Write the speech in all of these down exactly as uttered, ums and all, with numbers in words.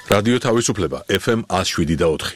რადიო თავისუფლება ეფ ემ one oh seven და four.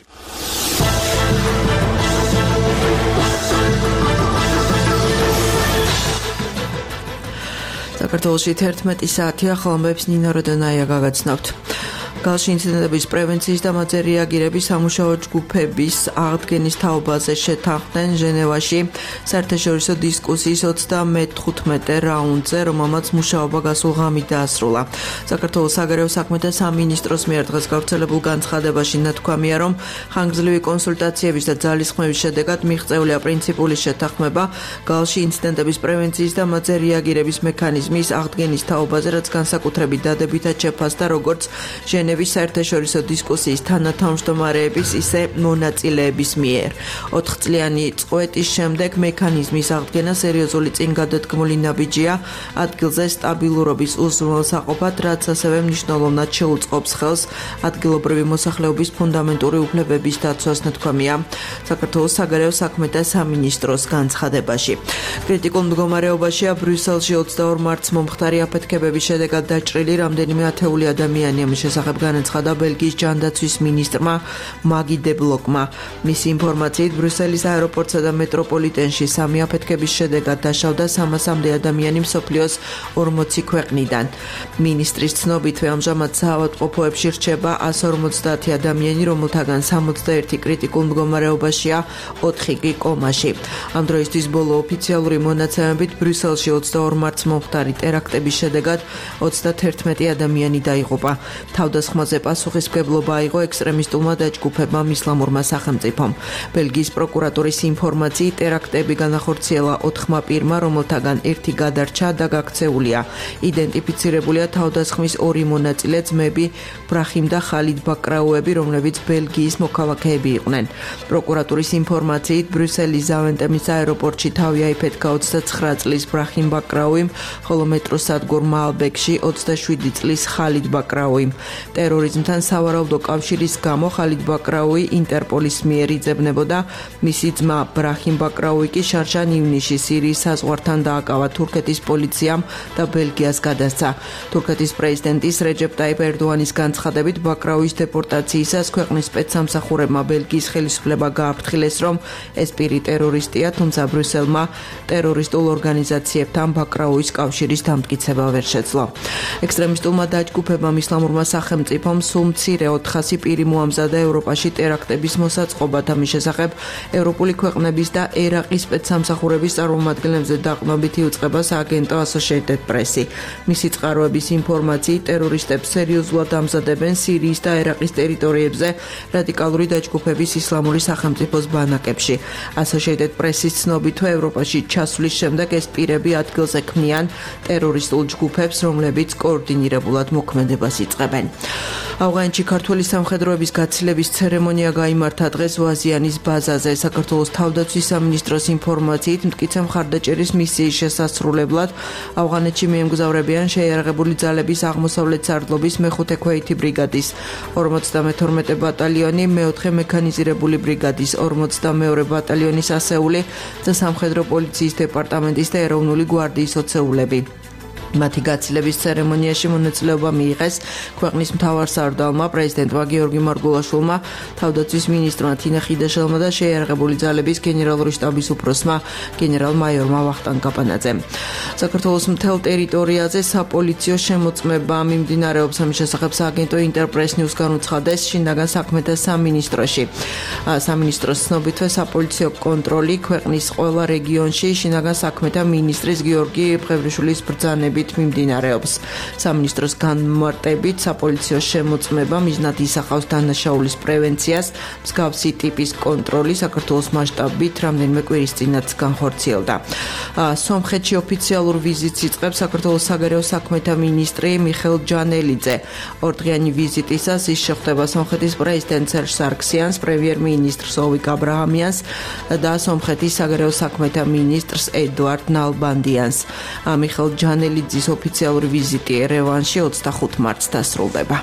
საქართველოში თერთმეტი საათია, ხოლმეებს ნინო როდონაია გაგაცნობთ. გალში ინციდენტების პრევენციის და მათზე რეაგირების სამუშაო ჯგუფების აღდგენის თაობაზე შეთანხმდნენ ჟენევაში საერთაშორისო დისკუსიის ოცდამეთხუთმეტე რაუნდზე, რომელმაც მუშაობა გასულ ღამით დაასრულა. საქართველოს საგარეო საქმეთა სამინისტროს მიერ დღეს გავრცელებულ განცხადებაში ნათქვამია, რომ ხანგრძლივი კონსულტაციების და ძალისხმევის შედეგად მიღწეულია პრინციპული შეთანხმება გალში ინციდენტების პრევენციის და მათზე რეაგირების მექანიზმის აღდგენის თაობაზე, რაც განსაკუთრებით დადებითად შეფასდა როგორც ჟენევის საერთაშორისო დისკუსიის თანათავმჯდომარეების, ისე მონაწილეების მიერ. ოთხწლიანი წყვეტის შემდეგ მექანიზმის აღდგენა სერიოზული წინგადადგმული ნაბიჯია ადგილზე სტაბილურობის უზრუნველსაყოფად, რაც ასევე მნიშვნელოვნად შეუწყობს ხელს ადგილობრივი მოსახლეობის ფუნდამენტური უფლებების დაცვას, ნათქვამია საქართველოს საგარეო საქმეთა სამინისტროს განცხადებაში. კრიტიკულ მდგომარეობაშია ბრიუსელში ოცდაორ მარტს მომხდარი აფეთქებების შედეგად დაჭრილი რამდენიმე ათეული ადამიანი, ამის შესახებ განაცხადა ბელგიის ჯანდაცვის მინისტრმა მაგი დე ბლოკმა. მისი ინფორმაციით, ბრიუსელის აეროპორტსა და მეტროპოლიტენში სამი აფეთქების შედეგად დაშავდა სამასამდე ადამიანი მსოფლიოს ორმოცი ქვეყნიდან. მინისტრის ცნობითვე ამჟამად საავადმყოფოებში რჩება one forty ადამიანი, რომელთაგან sixty-one კრიტიკულ მდგომარეობაშია, ოთხი კი კომაში. ამ დროისთვის ბოლო ოფიციალური მონაცემებით ბრიუსელში ოცდაორ მარტს მომხდარი ტერაქტების შედეგად ოცდაათი ადამიანი დაიღუპა. თავდასხმაზე პასუხისმგებლობა აიღო ექსტრემისტულმა დაჯგუფებმა ისლამურმა სახელმწიფომ. ბელგიის პროკურატურის ინფორმაციით, ტერაქტები განახორციელა ოთხმა პირმა, რომელთაგან ერთი გადარჩა და გაქცეულია. იდენტიფიცირებულია თავდასხმის ორი მონაწილე, ძმები ბრაჰიმ და ხალიდ ბაკრაუები, რომლებიც ბელგიის მოქალაქეები იყვნენ. პროკურატურის ინფორმაციით, ბრიუსელის ზავენტემის აეროპორტში თავი აიფეთქა ოცდაცხრა წლის ბრაჰიმ ბაკრაუიმ, ხოლო მეტროსადგურ მაალბეკში ოცდაშვიდი წლის ხალიდ ბაკრაუიმ. ტერორიზმთან სავარაუდო კავშირის გამო ხალიდ ბაკრაუი ინტერპოლის მიერ იძებნებოდა, მისი ძმა ბრაჰიმ ბაკრაუი კი შარშან ივნისში სირიის საზღვართან დააკავა თურქეთის პოლიციამ და ბელგიას გადასცა. თურქეთის პრეზიდენტის რეჯეპ ტაიპ ერდოანის განცხადებით, ბაკრაუის დეპორტაციისას ქვეყნის სპეცსამსახურებმა ბელგიის ხელისუფლება გააფრთხილეს, რომ ეს პირი ტერორისტია, თუმცა ბრიუსელმა ტერორისტულ ორგანიზაციებთან ბაკრაუის კავშირის დამტკიცება ვერ შეძლო. ექსტრემისტულმა დაჯგუფებამ ისლამურმა სახელმწიფომ სულ მცირე ოთხასი პირი მოამზადა ევროპაში ტერაქტების მოსაწყობად. ამის შესახებ ევროპული ქვეყნების და ერაყის სპეცსამსახურების წარმომადგენლებზე დაყრდნობით იუწყება სააგენტო Associated Press. მისი წყაროების ინფორმაციით, ტერორისტებს სერიოზულად ამზადებენ სირიის და ერაყის ტერიტორიებზე რადიკალური დაჯგუფების ისლამური სახელმწიფოს ბანაკებში. Associated Press-ის ცნობითვე, ევროპაში ჩასვლის შემდეგ ეს პირები ადგილზე ქმნიან ტერორისტულ ჯგუფებს, რომლებიც კოორდინირებულად მოქმედებას იწყებენ. ავღანეთში ქართველი სამხედროების გაცილების ცერემონია გაიმართა დღეს ვაზიანის ბაზაზე. საქართველოს თავდაცვის სამინისტროს ინფორმაციით, მტკიცე მხარდაჭერის მისიის შესასრულებლად ავღანეთში მიემგზავრებიან შეიარაღებული ძალების აღმოსავლეთ სარდლობის მეხუთე ქვეითი ბრიგადის, ორმოცდამეთორმეტე ბატალიონი, მეოთხე მექანიზირებული ბრიგადის, ორმოცდამეორე ბატალიონის ასეული და სამხედრო პოლიციის დეპარტამენტის და ეროვნული გვარდიის ოცეულები. მათი გაცილების ცერემონიაში მონაწილეობა მიიღეს ქვეყნის მთავარსარდალმა, პრეზიდენტმა გიორგი მარგულაშვილმა, თავდაცვის მინისტრმა თინა ხიდაშელმა და შეიარაღებული ძალების გენერალური შტაბის უფროსმა გენერალ-მაიორმა ვახტანგ კაპანაძემ. საქართველოს მთელ ტერიტორიაზე საპოლიციო შემოწმება მიმდინარეობს. ამის შესახებ სააგენტო ინტერპრეს ნიუს განუცხადეს შინაგან საქმეთა სამინისტროში. სამინისტროს ცნობითვე, საპოლიციო კონტროლი ქვეყნის ყველა რეგიონში შინაგან საქმეთა მინისტრის გიორგი ფხევრიშვილის ბრძანებით მიმდინარეობს. სამინისტროს განმარტებით, საპოლიციო შემოწმება მიზნად ისახავს დანაშაულის პრევენციას, მსგავსი ტიპის კონტროლი საქართველოს მასშტაბით რამდენიმე კვირის წინაც განხორციელდა. სომხეთში ოფიციალურ ვიზიტს იწყებს საქართველოს საგარეო საქმეთა მინისტრი მიხეილ ჯანელიძე. ორდღიანი ვიზიტისას ის შეხვდება სომხეთის პრეზიდენტ სერჟ სარქსიანს, პრემიერ-მინისტრს ოვიკ აბრაჰამიანს და სომხეთის საგარეო საქმეთა მინისტრს ედუარდ ნალბანდიანს. მიხეილ ჯანელიძე ის ოფიციალური ვიზიტი ერევანში ოცდახუთ მარტს დასრულდება.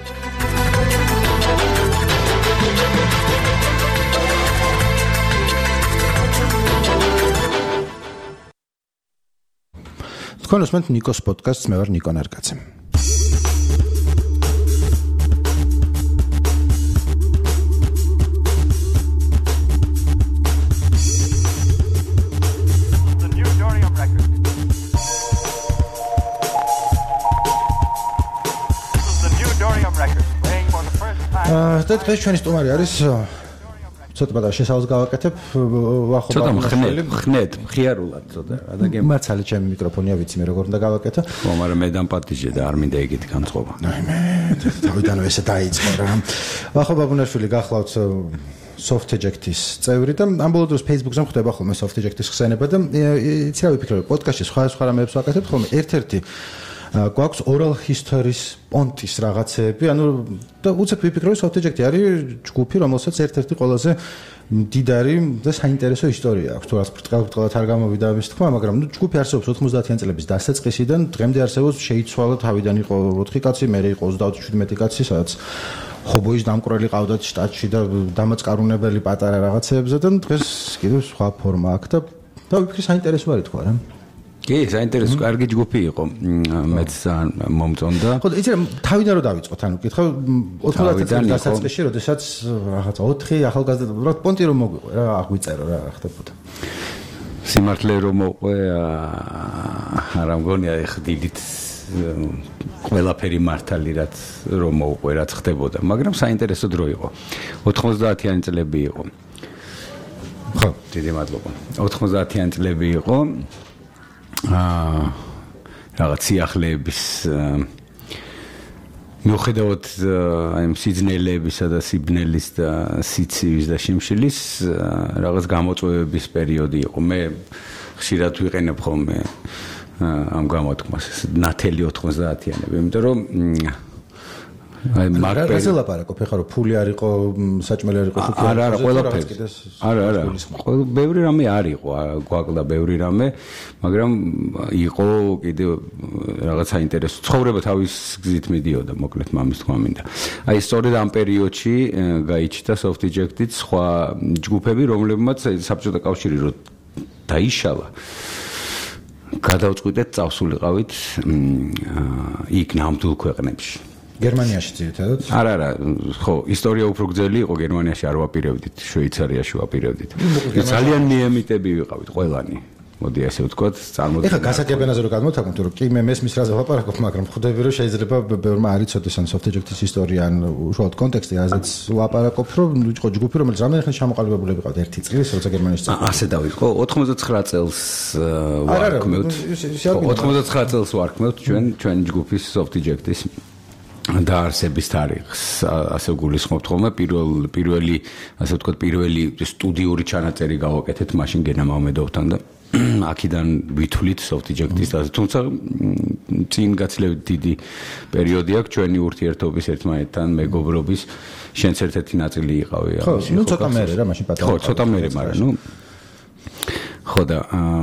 თქვენ უსმენთ ნიკოს პოდკასტს, მე ვარ ნიკო ნარგაცე. და დღეს ჩვენი სტუმარი არის ცოტა პატარა შესავალს გავაკეთებ ვახო ცოტა ხნედ ხნედ მხიარულად ცოტა რადგან მაცალი ჩემი მიკროფონია ვიცი მე როგორ უნდა გავაკეთო ხო მაგრამ მე დამპატიჟე და არ მინდა ეგეთი განწყობა აი მე თავიდანვე ესე დაიწყო რა ვახო ბაბუნაშვილი გახლავთ Softeject-ის წევრი და ამ ბოლო დროს Facebook-ზე მხვდება ხოლმე Softeject-ის ხსენება და იცი რა ვიფიქრე პოდკასტში სხვა სხვა რამეებს ვაკეთებ ხოლმე ერთ-ერთი გვაქვს oral history-ის პონტის რაღაცეები ანუ და უცებ ვიფიქრე Softeject-ი არის ჯგუფი რომელსაც ერთ-ერთი ყველაზე მდიდარი და საინტერესო ისტორია აქვს თუ რაც ბრტყელ-ბრტყელად არ გამოვიდა ამის თქმა მაგრამ ნუ ჯგუფი არსებობს ოცდაათიანი წლების დასაწყისიდან დღემდე არსებობს შეიცვალა თავიდან იყო ოთხი კაცი მერე იყო ოცდაოთხი შვიდმეტი კაცი სადაც ხობოის დამკვრელი ყავდათ შტატში და დამაწკარუნებელი პატარა რაღაცეებზე და დღეს კიდევ სხვა ფორმა აქვს და და ვიფიქრე საინტერესო არის თქვა რა კი საინტერესო კარგი ჯგუფი იყო მეც მომწონდა ხო იცი რა თავიდან რო დავიწყოთ ანუ კითხა ოცდაათი წლის დასაწყისში როდესაც რაღაცა ოთხი ახალგაზრდა რა პონტი რომ მოგვიყვე რა აღვიწერო რა ხდებოდა სიმართლე რომ მოყვე არა მგონია ეხ დიდით ყველაფერი მართალი რაც რომ მოუყვე რაც ხდებოდა მაგრამ საინტერესო დრო იყო ოცდაათიანი წლები იყო ხო დიდი მადლობა ოცდაათიანი წლები იყო აა რაღაც სიახლეების მიუხედავად აი სიძნელებისა და სიბნელის და სიცივის და შიმშილის რაღაც გამოწვევების პერიოდი იყო მე ხშირად ვიყენებ ხოლმე ამ გამოთქმას ნათელი ოცდაათიანები იმიტომ რომ აი მაგაზე ლაპარაკობ ეხლა რომ ფული არ იყო საჭმელი არ იყო შუქი არა არა ყველაფერი არა არა ყველა ბევრი რამე არ იყო გვაკლდა ბევრი რამე მაგრამ იყო კიდევ რაღაც საინტერესო ცხოვრება თავის გზით მიდიოდა მოკლედ მამის თქმა მინდა აი სწორედ ამ პერიოდში გაიჩნდა Softeject-ით სხვა ჯგუფები რომლებმაც საბჭოთა კავშირი რო დაიშალა გადავწყვიტეთ წავსულიყავით იქ ნამდვილ ქვეყნებში გერმანიაში ძირითადად არა არა ხო ისტორია უფრო გრძელი იყო გერმანიაში არ ვაპირებდით შვეიცარიაში ვაპირებდით ძალიან მიემიტები ვიყავით ყველანი მოდი ასე ვთქვათ წარმოდგენა ეხლა გასაგებენაზე რო გადმოვთანხმოთ რომ კი მე მესმის რაზე ვაპარაკობ მაგრამ ხვდები რომ შეიძლება ბევრმა არ იცოდეს ან Softeject-ის ისტორია ან უშუალოდ კონტექსტი რაზეც ვაპარაკობ რომ იყო ჯგუფი რომელიც რამდენი ხანი ჩამოყალიბებული ვიყავთ ერთი წლის როცა გერმანიაში წავიდა ასე დავიწყო ოცდაათი წელს ვარქმევთ ოცდაათი წელს ვარქმევთ ჩვენ ჩვენ ჯგუფის Softeject-ის დაარსების თარიღს ასე გულისხმობთ ხოლმე პირველ პირველი ასე ვთქვათ პირველი სტუდიური ჩანაწერი გავაკეთეთ მაშინ გენა მამედოვთან და აქედან ვითვლით Softeject-ის და თუმცა წინ გაცილებით დიდი პერიოდი აქვს ჩვენი ურთიერთობის ერთმანეთთან მეგობრობის შენც ერთ-ერთი ნაწილი იყავი ხო ნუ ცოტა მერე რა მაშინ პატარა ხო ცოტა მერე მაგრამ ნუ ხო და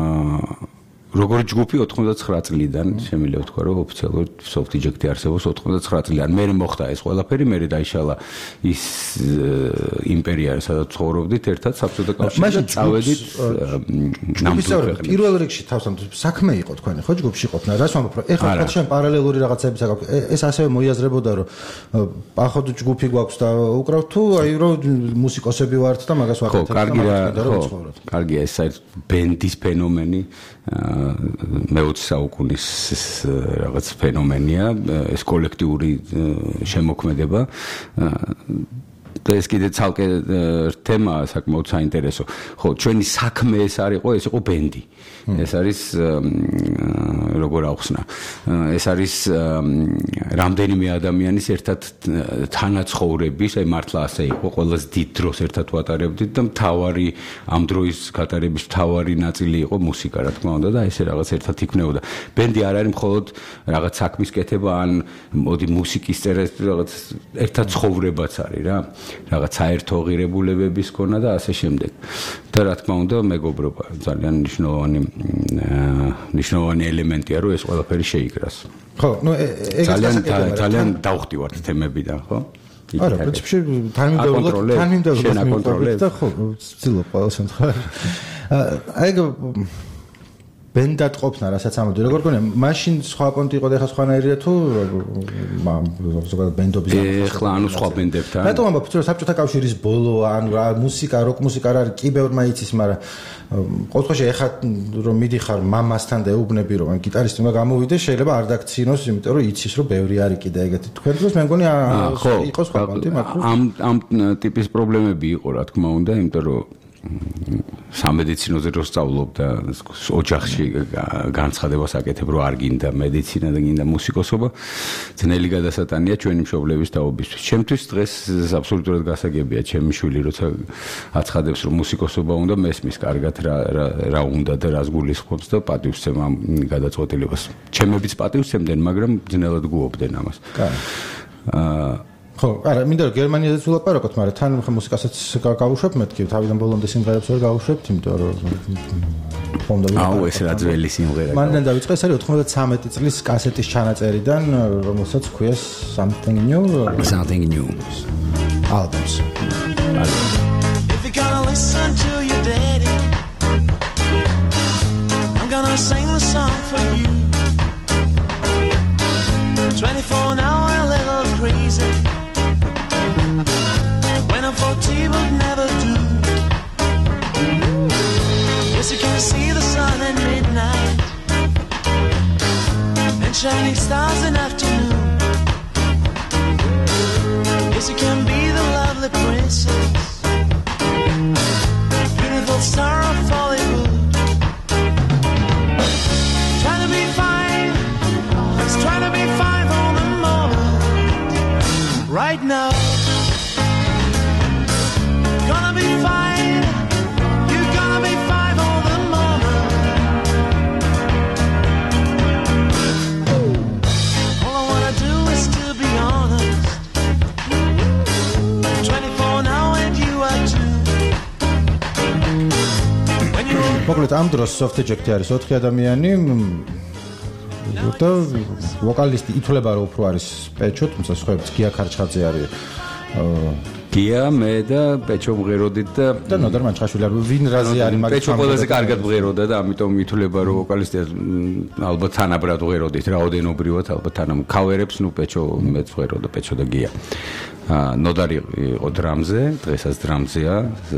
როგორ ჯგუფი ოცდაათი წლიდან შემიძლია ვთქვა რომ ოფიციალურად Softeject-ი არსებობს ოცდაათი წლიდან მე მოხდა ეს ყველაფერი მე დაიშალა ის იმპერია სადაც ცხოვრობდით ერთად საბჭოთა კავშირში წავედით ნამდვილად პირველ რიგში თავსამ საქმე იყო თქვენი ხო ჯგუფში ყოფნა რას ვამბობ რომ ეხლა რაც შენ პარალელური რაღაცები საქმე ეს ასევე მოიაზრებოდა რომ ახოდ ჯგუფი გვაქვს და უკრავთ თუ აი რომ მუსიკოსები ვართ და მაგას ვაკეთებ ხო კარგი რა ხო კარგია ეს ბენდის ფენომენი მეოცე საუკუნის რაღაც ფენომენია ეს კოლექტიური შემოქმედება და ეს კიდე ცალკე თემაა საკმაოდ საინტერესო ხო ჩვენი საქმე ეს არ იყო ეს იყო ბენდი ეს არის როგორ ახსნა ეს არის რამდენიმე ადამიანის ერთად თანაცხოვრების აი მართლა ასე იყო ყველაზე დიდ დროს ერთად ვატარებდით და მთავარი ამ დროის გატარების მთავარი ნაწილი იყო მუსიკა რა თქმა უნდა და ესე რაღაც ერთად იქნებოდა ბენდი არ არის მხოლოდ რაღაც საქმის კეთება ან მოდი მუსიკის წერა რაღაც ერთად ცხოვრებაც არის რა რაღაც საერთო ღირებულებების ქონა და ასე შემდეგ და რა თქმა უნდა მეგობრობა ძალიან მნიშვნელოვანი ნიშნავანი ელემენტია რომ ეს ყველაფერი შეიკრას. ხო, ნუ ეგ ძალიან ძალიან დავხტივართ თემებიდან, ხო? არა, პრინციპში თანმიმდევრულად თანმიმდევრულად და ხო, ვცდილობ ყოველ შემთხვევაში. აი ბენდად ყოფნა, რასაც ამბობდი, როგორ გონია, მაშინ სხვა პონტი იყო და ეხლა სხვანაირია თუ ზოგადად ბენდობის ეხლა ანუ სხვა ბენდებთან. რატომ ამბობ, რომ საბჭოთა კავშირის ბოლოა, ანუ რა მუსიკა, როკ მუსიკა რა არის, კი ბევრმა იცის, მაგრამ ყოველთვის ეხლა რომ მიდიხარ მამასთან და ეუბნები რომ გიტარისტი უნდა გამოვიდეს, შეიძლება არ დაგცინოს, იმიტომ რომ იცის რომ ბევრი არის კიდე ეგეთი. თქვენ დროს მე მგონი იყო სხვა პონტი, მაგრამ ამ ამ ტიპის პრობლემები იყო, რა თქმა უნდა, იმიტომ რომ სამედიცინოზე რო სწავლობ და ოჯახში განცხადებას აკეთებ რომ არ გინდა მედიცინა და გინდა მუსიკოსობა ძნელი გადასატანია ჩვენი მშობლების თაობისთვის. ჩემთვის დღეს აბსოლუტურად გასაგებია ჩემი შვილი როცა აცხადებს რომ მუსიკოსობა უნდა მესმის კარგად რა რა უნდა და რას გულისხმობს და პატივსცემ ამ გადაწყვეტილებას. ჩემებიც პატივსცემდნენ, მაგრამ ძნელად გუობდნენ ამას. აა ხო, არა, მინდა რომ გერმანიაზეც ვილაპარაკოთ, მაგრამ თან მუსიკასაც გავუშვებ მეთქი, თავიდან ბოლომდე სიმღერებს ვერ გავუშვებთ, იმიტომ რომ ხონდა ვიყავ. აუ, ეს რა ძველი სიმღერაა. მანდან დავიწყე, ეს არის ოთხმოცდათრამეტი წლის კასეტის ჩანაწერიდან, რომელსაც ქვია Something New. Something New. Albums. If you're gonna listen to your daddy, I'm gonna sing the song for you. twenty-four now, a little crazy. When I'm forty would never do. Yes, you can see the sun at midnight and shining stars in afternoon. Yes, you can be the lovely princess, beautiful star of Hollywood. Try to be fine, let's try to be fine for the moment. Right now, gonna be fine. You're gonna be fine for the moment. All I wanna do is to be honest. twenty-four now and you are two. When you მოკლედ ამ დროს soft eject არის ოთხი ადამიანი და ვოკალისტი ითვლება რომ უფრო არის პეჩო, თუმცა სხვაებიც გია ქარჩხაძე არის. გია, მე და პეჩო მღეროდით და და ნოდარ მანჩხაშვილი არის. ვინ რაზე არის მაგ პეჩო ყველაზე კარგად მღეროდა და ამიტომ ითვლება რომ ვოკალისტი ალბათ თანაბრად მღეროდით, რაოდენობრივად ალბათ თანამ ქავერებს, ნუ პეჩო მეც მღეროდა, პეჩო და გია. აა ნოდარი იყო დრამზე, დღესაც დრამზეა.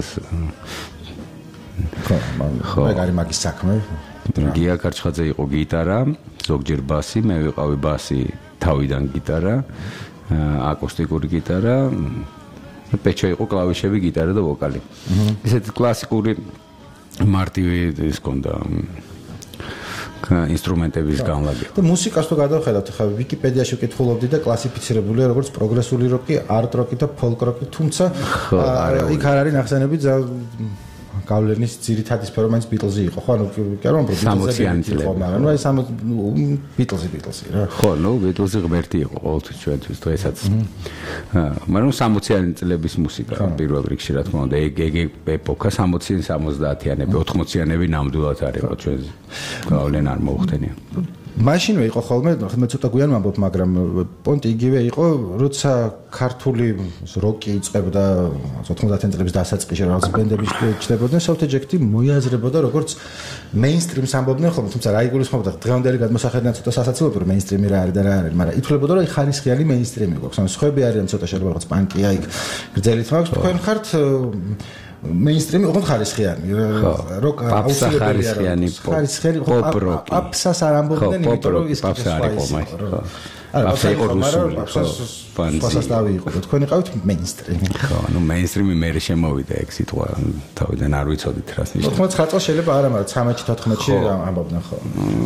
ხო, მე გარი მაგის საქმე. გია ქარჩხაძე იყო გიტარა, ზოგჯერ ბასი, მე ვიყავი ბასი, თავიდან გიტარა, აკუსტიკური გიტარა, პეჩო იყო კლავიშები, გიტარა და ვოკალი. ესეთი კლასიკური მარტივი ის კონდა ინსტრუმენტების განლაგება. და მუსიკას თუ გადავხედავთ, ხა ვიკიპედიაში ვკითხულობდი და კლასიფიცირებულია როგორც პროგრესული როკი, არტ როკი და ფოლკ როკი, თუმცა იქ არ არის ნახსენები გავლენის ძირითადი სფერო მაინც ბიტლზი იყო, ხო? ანუ კი არა, სამოციანი წლები. მაგრამ ნუ აი ბიტლზი ბიტლზი რა. ხო, ნუ ბიტლზი ღმერთი იყო ყოველთვის ჩვენთვის დღესაც. მაგრამ სამოციანი წლების მუსიკა პირველ რიგში რა თქმა უნდა, ეგ ეგ ეპოქა სამოციანი სამოცდაათიანები, ოთხმოციანები ნამდვილად არ იყო ჩვენ გავლენა არ მოუხდენია. მაშინვე იყო ხოლმე, მე ცოტა გვიან ვამბობ, მაგრამ პონტი იგივე იყო, როცა ქართული როკი იწყებდა ოთხმოცდაათიან წლების დასაწყისში რაღაც ბენდები ჩნდებოდნენ, soft eject-ი მოიაზრებოდა როგორც mainstream-ს ამბობდნენ ხოლმე, თუმცა რა იგულისხმობდა დღევანდელი გადმოსახედიდან ცოტა სასაცილოა, რომ mainstream-ი რა არის და რა არის, მაგრამ ითვლებოდა, რომ ხარისხიანი mainstream-ი გვაქვს. ანუ სხვები არიან ცოტა შეიძლება რაღაც პანკია, იქ გრძელით მაქვს, თქვენ ხართ mainstream-ი უფრო ხარისხიანი. როკ აუსახარისხიანი pop rock. აფსას არ ამბობდნენ, იმიტომ რომ ის აფსა არ იყო მას. არა, აფსა იყო რუსული. აფსას დავიღო. თქვენ იყავით mainstream-ი. ხო, ну mainstream-ი მე შემოვიდა ეგ სიტყვა. თავიდან არ ვიცოდით რას ნიშნავს. ოთხმოცდაათი წელს შეიძლება არა, მაგრამ ცხრამეტში თოთხმეტში ამბობდნენ ხო.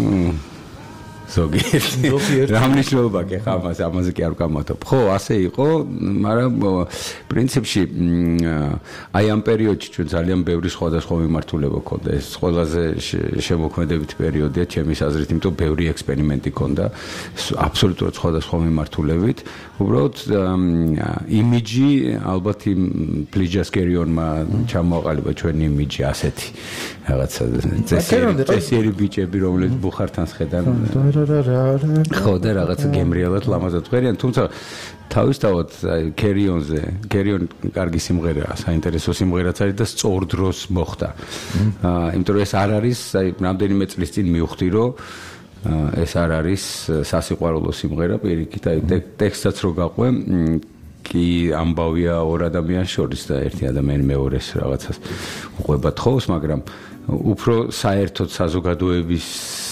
ზოგიერთ რა მნიშვნელობა კი ხა ამაზე ამაზე კი არ ვკამათობ. ხო, ასე იყო, მაგრამ პრინციპში აი ამ პერიოდში ჩვენ ძალიან ბევრი სხვადასხვა მიმართულება ქონდა. ეს ყველაზე შემოქმედებითი პერიოდია ჩემის აზრით, იმიტომ ბევრი ექსპერიმენტი ქონდა აბსოლუტურად სხვადასხვა მიმართულებით. უბრალოდ იმიჯი ალბათ იმ პლიჯასკერიონმა ჩამოაყალიბა ჩვენი იმიჯი ასეთი რაღაცა წესიერი ბიჭები, რომლებიც ბუხართან სხედან ხო და რაღაცა გემრიელად ლამაზად ვღერიან, თუმცა თავისთავად აი კერიონზე, კერიონ კარგი სიმღერაა, საინტერესო სიმღერაც არის და სწორ დროს მოხდა. აა იმიტომ რომ ეს არ არის, აი რამდენიმე წლის წინ მივხვდი, რომ ეს არ არის სასიყვარულო სიმღერა პირიქით, აი ტექსტსაც რო გაყვე, კი ამბავია ორ ადამიანს შორის და ერთი ადამიანი მეორეს რაღაცას უყვება თხოვს, მაგრამ უფრო საერთოდ საზოგადოების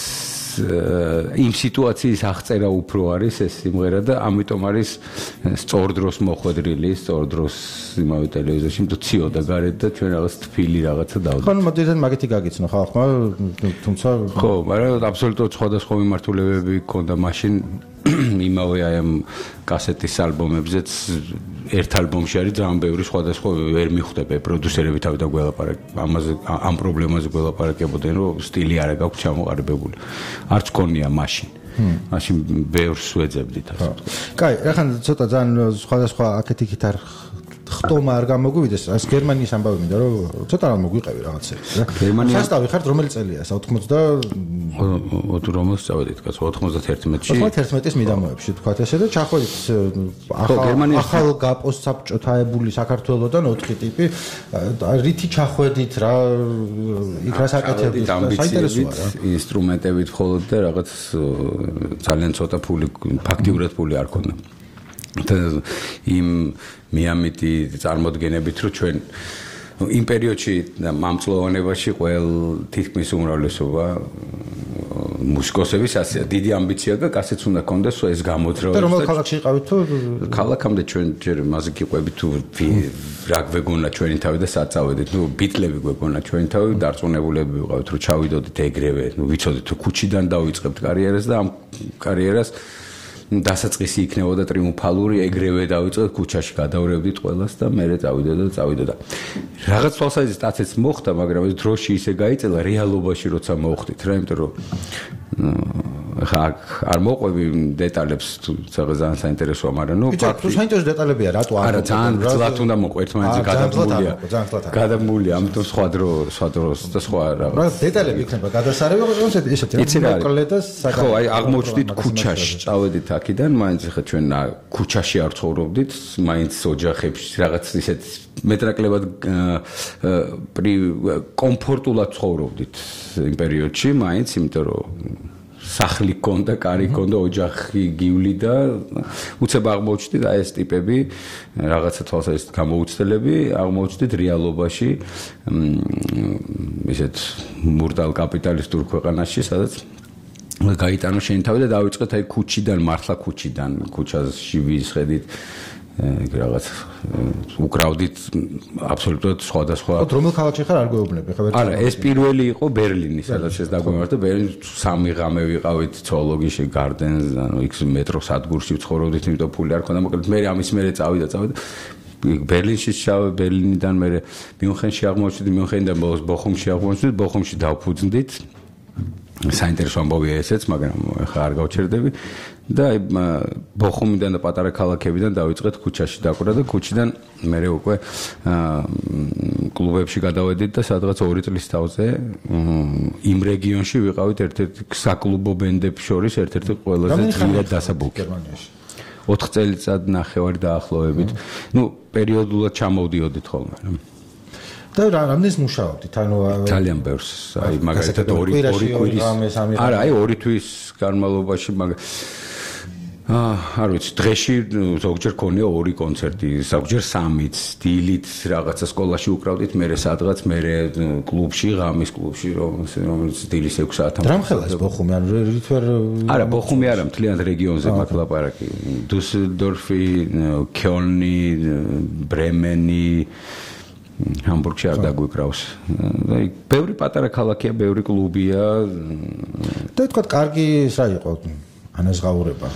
იმ სიტუაციის აღწერა უფრო არის ეს სიმღერა და ამიტომ არის სწორ დროს მოხვედრილი, სწორ დროს იმავე ტელევიზორში, იმიტომ ციოდა გარეთ და ჩვენ რაღაც თბილი რაღაცა დავდო. ხო, მოდიდან მაგეთი გაგიცნო ხალხმა, თუმცა ხო, მაგრამ აბსოლუტურად სხვადასხვა მიმართულებები ჰქონდა მაშინ იმავე აი ამ კასეტის ალბომებზეც ერთ ალბომში არის ძალიან ბევრი სხვადასხვა ვერ მიხვდები პროდიუსერები თავიდან გველაპარაკ ამაზე ამ პრობლემაზე გველაპარაკებოდნენ რომ სტილი არ აქვს ჩამოყალიბებული არც გქონია მაშინ მაშინ ბევრს ვეძებდით ასე კაი ეხლა ცოტა ძალიან სხვადასხვა აქეთ-იქით არ ხტომა არ გამოგვივიდეს ეს გერმანიის ამბავი მინდა რომ ცოტა რა მოგვიყევი რაღაცები რა გერმანია სასტავი ხართ რომელი წელია ოთხმოცდა რომელს წავედით კაც ოთხმოცდაერთმეტში ოთხმოცდაერთმეტის მიდამოებში თქვათ ესე და ჩახვედით ახალ ახალ გაპოს საბჭოთა აებული საქართველოსდან ოთხი ტიპი რითი ჩახვედით რა იქ რა საკეთებდით საინტერესოა რა ინსტრუმენტებით მხოლოდ და რაღაც ძალიან ცოტა ფული ფაქტიურად ფული არ ქონდა და იმ მიამიტი წარმოდგენებით რომ ჩვენ იმ პერიოდში მამწლოვანებაში ყველ თითქმის უმრავლესობა მუსიკოსების ასეა დიდი ამბიცია და კაციც უნდა კონდეს ეს გამოძრავება და რომელ ქალაქში იყავით თუ ქალაქამდე ჩვენ ჯერ მასე გიყვებით თუ რა გვეგონა ჩვენი თავი და საწავედით ნუ ბიტლები გვეგონა ჩვენი თავი დარწმუნებულები ვიყავით რომ ჩავიდოდით ეგრევე ნუ ვიცოდით თუ ქუჩიდან დავიწყებთ კარიერას და ამ კარიერას დასაწყისი იქნებოდა ტრიუმფალური ეგრევე დავიწყეთ ქუჩაში გადავრევდით ყველას და მერე წავიდა და წავიდა და რაღაც თვალსაზრისით აცეც მოხდა მაგრამ ეს დროში ისე გაიწელა რეალობაში როცა მოხდით რა იმიტომ რომ ხა არ მოყვები დეტალებს თუ ძალიან საინტერესოა მაგრამ ნუ ფაქტი თუ საინტერესო დეტალებია რატო არ არა ძალიან გძლად უნდა მოყვე ერთმანეთზე გადაგმულია გადაგმულია ამიტომ სხვა დრო სხვა დროს და სხვა რა დეტალები იქნება გადასარევი რომ ესეთი მოკლედას ხო აი აღმოჩნდით ქუჩაში წავედით აქედან მაინც ხა ჩვენ ქუჩაში არ ცხოვრობდით მაინც ოჯახებში რაღაც ისეთ მეტრაკლებად პრი კომფორტულად ცხოვრობდით იმ პერიოდში მაინც იმიტომ რომ სახლი კონდა, კარი კონდა, ოჯახი გივლიდა. უცებ აღმოჩნდით აი ეს ტიპები, რაღაცა თვალსაზრისით გამოუცდელები, აღმოჩნდით რეალობაში ისეთ მურდალ კაპიტალისტურ ქვეყანაში, სადაც გაიტანო შენი თავი და დავიწყეთ აი ქუჩიდან, მართლა ქუჩიდან, ქუჩაში ვისხედით რაღაც უკრავდით აბსოლუტურად სხვადასხვა. რომელ ქალაქში ხარ არ გვეუბნები ხა ვერც. არა, ეს პირველი იყო ბერლინი, სადაც ეს დაგვემართა. ბერლინში სამი ღამე ვიყავით ცოოლოგიაში, გარდენს, ანუ იქ მეტროს სადგურში ვცხოვრობდით, იმიტომ ფული არ ქონდა, მოკლედ მე ამის მერე წავიდა, წავიდა. ბერლინში შავე, ბერლინიდან მერე მიუნხენში აღმოჩნდით, მიუნხენიდან ბოხუმში აღმოჩნდით, ბოხუმში დავფუძნდით. საინტერესო ამბავია ესეც, მაგრამ ხა არ გავჩერდები. და აი ბოხუმიდან და პატარა ქალაქებიდან დავიწყეთ ქუჩაში დაკვრა და ქუჩიდან მერე უკვე კლუბებში გადავედით და სადღაც ორი წლის თავზე იმ რეგიონში ვიყავით ერთ-ერთი საკლუბო ბენდებს შორის ერთ-ერთი ყველაზე ძლიერ დასაბუქი გერმანიაში ოთხ წელიწად ნახევარი დაახლოებით ნუ პერიოდულად ჩამოვდიოდით ხოლმე და რამდენს მუშაობდით? ანუ ძალიან ბევრს. აი მაგალითად ორი ორი კვირის არა, აი ორი თვის განმავლობაში მაგ აა არ ვიცი, დღეში ზოგჯერ ქონია ორი კონცერტი, ზოგჯერ სამიც, დილით რაღაცა სკოლაში უკრავდით, მერე სადღაც, მერე კლუბში, ღამის კლუბში, რომელიც დილის ექვსი საათამდე. დრამხელა ეს ბოხუმი, ანუ რით ვერ არა, ბოხუმი არა, მთლიან რეგიონზე მაქვს ლაპარაკი. დუსელდორფი, კელნი, ბრემენი Hamburgში არ დაგვიკრავს. აი, ბევრი პატარა ქალაქია, ბევრი კლუბია. და თქვა, კარგი ის რა იყო? ანაზღაურება.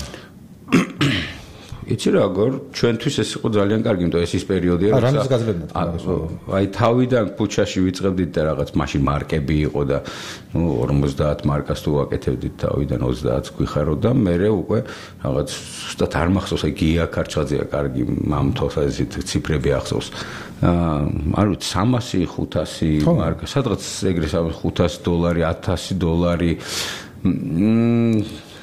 იცი რა, გორ, ჩვენთვის ეს იყო ძალიან კარგი, იმიტომ ეს ის პერიოდია, როცა რამის გაძლევდა თქვა. აი, თავიდან ქუჩაში ვიწყებდით და რაღაც მაშინ მარკები იყო და ნუ ორმოცდაათ მარკას თუ ვაკეთებდით თავიდან ოცდაათს გვიხაროდა, მერე უკვე რაღაც ზუსტად არ მახსოვს, აი გია ქარჩხაძეა კარგი მამთოს ესეთ ციფრები ახსოვს. არ ვიცი სამასი ხუთასი მარკა სადღაც ეგრე ხუთასი დოლარი ათასი დოლარი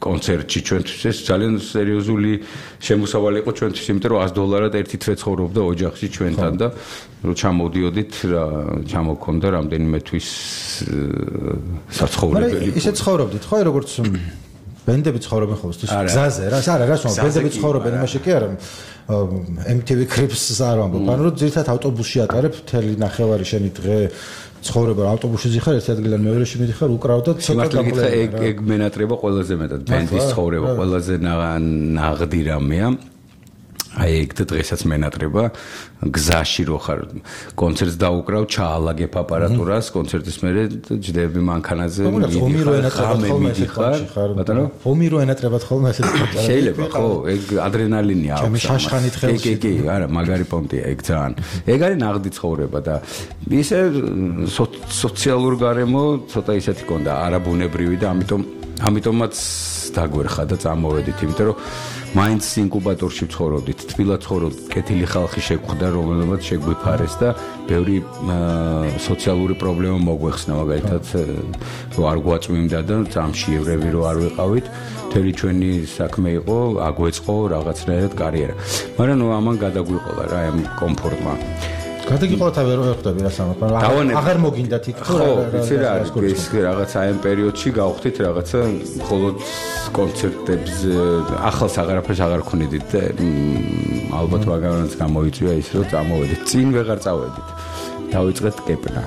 კონცერტში ჩვენთვის ეს ძალიან სერიოზული შემოსავალი იყო ჩვენთვის, იმიტომ რომ ას დოლარად ერთი თვე ცხოვრობდა ოჯახში ჩვენთან და რომ ჩამოვდიოდით რა ჩამოქონდა რამდენიმე თვის საცხოვრებელი. მაგრამ ისე ცხოვრობდით ხო როგორც ბენდები ცხოვრობენ ხოლმე გზაზე რა არა რა სხვა ბენდები ცხოვრობენ იმაში კი არა M T V Crips-ს არ ვამბობ ანუ რომ ძირითადად ავტობუსში ატარებ მთელი ნახევარი შენი დღე ცხოვრება ავტობუსში ხარ ერთ ადგილიდან მეორეში მიდიხარ უკრავ და ცოტა გამყოლია ეგ ეგ მენატრება ყველაზე მეტად ბენდის ცხოვრება ყველაზე ნაღდი რამეა აი ეგ და დღესაც მენატრება გზაში რო ხარ კონცერტს დაუკრავ ჩაალაგებ აპარატურას კონცერტის მერე ჯდები მანქანაზე მიდიხარ ბატონო ომირო ენატრებათ ხოლმე ესე შეიძლება ხო ეგ ადრენალინია აქვს ჩემი შაშხანით ხელში კი კი არა მაგარი პონტია ეგ ძალიან ეგ არის ნაღდი ცხოვრება და ისე სოციალურ გარემო ცოტა ისეთი კონდა არაბუნებრივი და ამიტომ ამიტომაც დაგვერხა და წამოვედით იმიტომ რომ მაინც ინკუბატორში ვცხოვრობდით, თბილად ცხოვრობდით, კეთილი ხალხი შეგვხვდა, რომელმაც შეგვიფარეს და ბევრი სოციალური პრობლემა მოგვეხსნა, მაგალითად, რომ არ გვაწვიმდა და წამშიევრები რო არ ვიყავით, მთელი ჩვენი საქმე იყო, აგვეწყო რაღაცნაირად კარიერა. მაგრამ ნუ ამან გადაგვიყოლა რა ამ კომფორტმა. გადაგიყოლათ ავე რო ხვდები რა სამყარო აღარ მოგინდათ იქ ხო იცი რა არის ეს რაღაცა ამ პერიოდში გავხდით რაღაცა მხოლოდ კონცერტებზე ახალს აღარაფერს აღარ ქონიდით და ალბათ მაგარანაც გამოიწვია ის რომ წამოვედით წინ ვეღარ წავედით დავიწყეთ კეპნა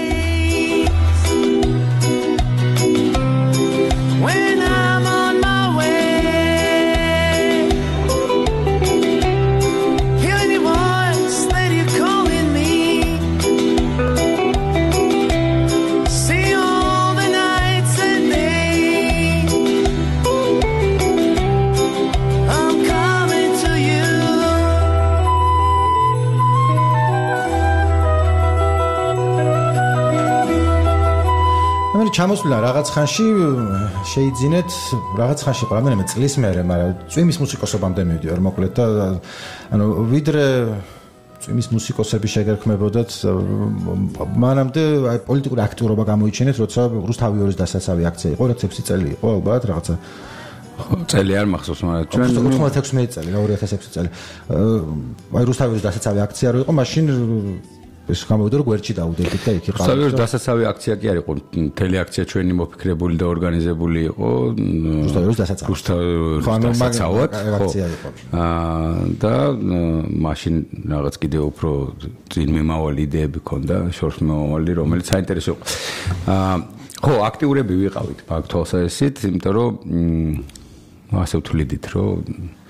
ჩამოსვლა რაღაც ხანში შეიძინეთ რაღაც ხანში იყო რამდენიმე წლის მერე, მაგრამ წვიმის მუსიკოსობამდე მივდივარ მოკლედ და ანუ ვიდრე წვიმის მუსიკოსები შეგერქმებოდათ მანამდე აი პოლიტიკური აქტიურობა გამოიჩინეთ, როცა რუსთავი ორის დასაცავი აქცია იყო, რაც ექვსი წელი იყო ალბათ რაღაცა წელი არ მახსოვს, მაგრამ ჩვენ ოცდაექვსი წელი, ორი ათას ექვსი წელი. აი რუსთავი ორის დასაცავი აქცია რო იყო, მაშინ ეს გამოვიდა რომ გვერდში დავდებით და იქ იყავით. რუსთავის დასაცავი აქცია კი არ იყო, მთელი აქცია ჩვენი მოფიქრებული და ორგანიზებული იყო. რუსთავის დასაცავი. რუსთავის დასაცავად აქცია იყო. აა და მაშინ რაღაც კიდე უფრო წინ მიმავალი იდეები ქონდა, შორს მიმავალი, რომელიც საინტერესო იყო. აა ხო, აქტიურები ვიყავით მაგ თვალსაზრისით, იმიტომ რომ ასე ვთვლიდით, რომ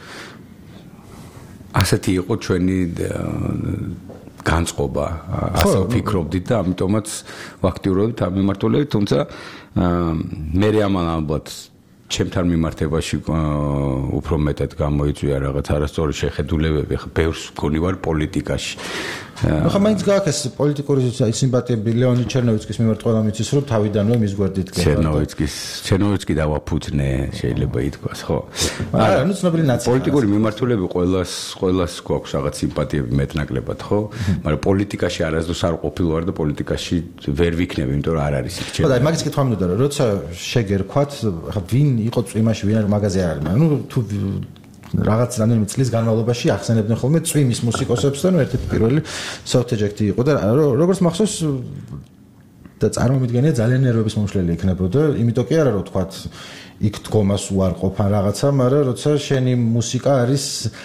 ასეთი იყო ჩვენი განწყობა ასე ვფიქრობდით და ამიტომაც ვაქტიურობდით ამ მიმართულებით, თუმცა მე ამან ალბათ ჩემთან მიმართებაში უფრო მეტად გამოიწვია რაღაც არასწორი შეხედულებები, ხა ბევრს მგონი ვარ პოლიტიკაში. ახლა მაინც გააქეს პოლიტიკური სიმპათიები ლეონიდ ჩერნოვიცკის მიმართ ყველა მიცის რომ თავიდანვე მის გვერდით გეყავდა. ჩერნოვიცკის ჩერნოვიცკი დავაფუძნე, შეიძლება ითქვას, ხო? არა, ნუ ცნობილი ნაცია. პოლიტიკური მიმართულები ყველას ყველას გვაქვს რაღაც სიმპათიები მეტნაკლებად, ხო? მაგრამ პოლიტიკაში არასდროს არ ყოფილი ვარ და პოლიტიკაში ვერ ვიქნები, იმიტომ რომ არ არის იქ ჩემი. ხო, და მაგის კითხვა მინდოდა რომ როცა შეგერქვათ, ახლა ვინ იყო წვიმაში, ვინ არის მაღაზია არის, მაგრამ ნუ თუ რაღაც რამდენიმე წლის განმავლობაში ახსენებდნენ ხოლმე წვიმის მუსიკოსებს და ნუ ერთ-ერთი პირველი soft eject იყო და როგორც მახსოვს და წარმომიდგენია ძალიან ნერვების მომშლელი იქნებოდა, იმიტომ კი არა რომ თქვათ იქ დგომას უარყოფ ან რაღაცა, მაგრამ როცა შენი მუსიკა არის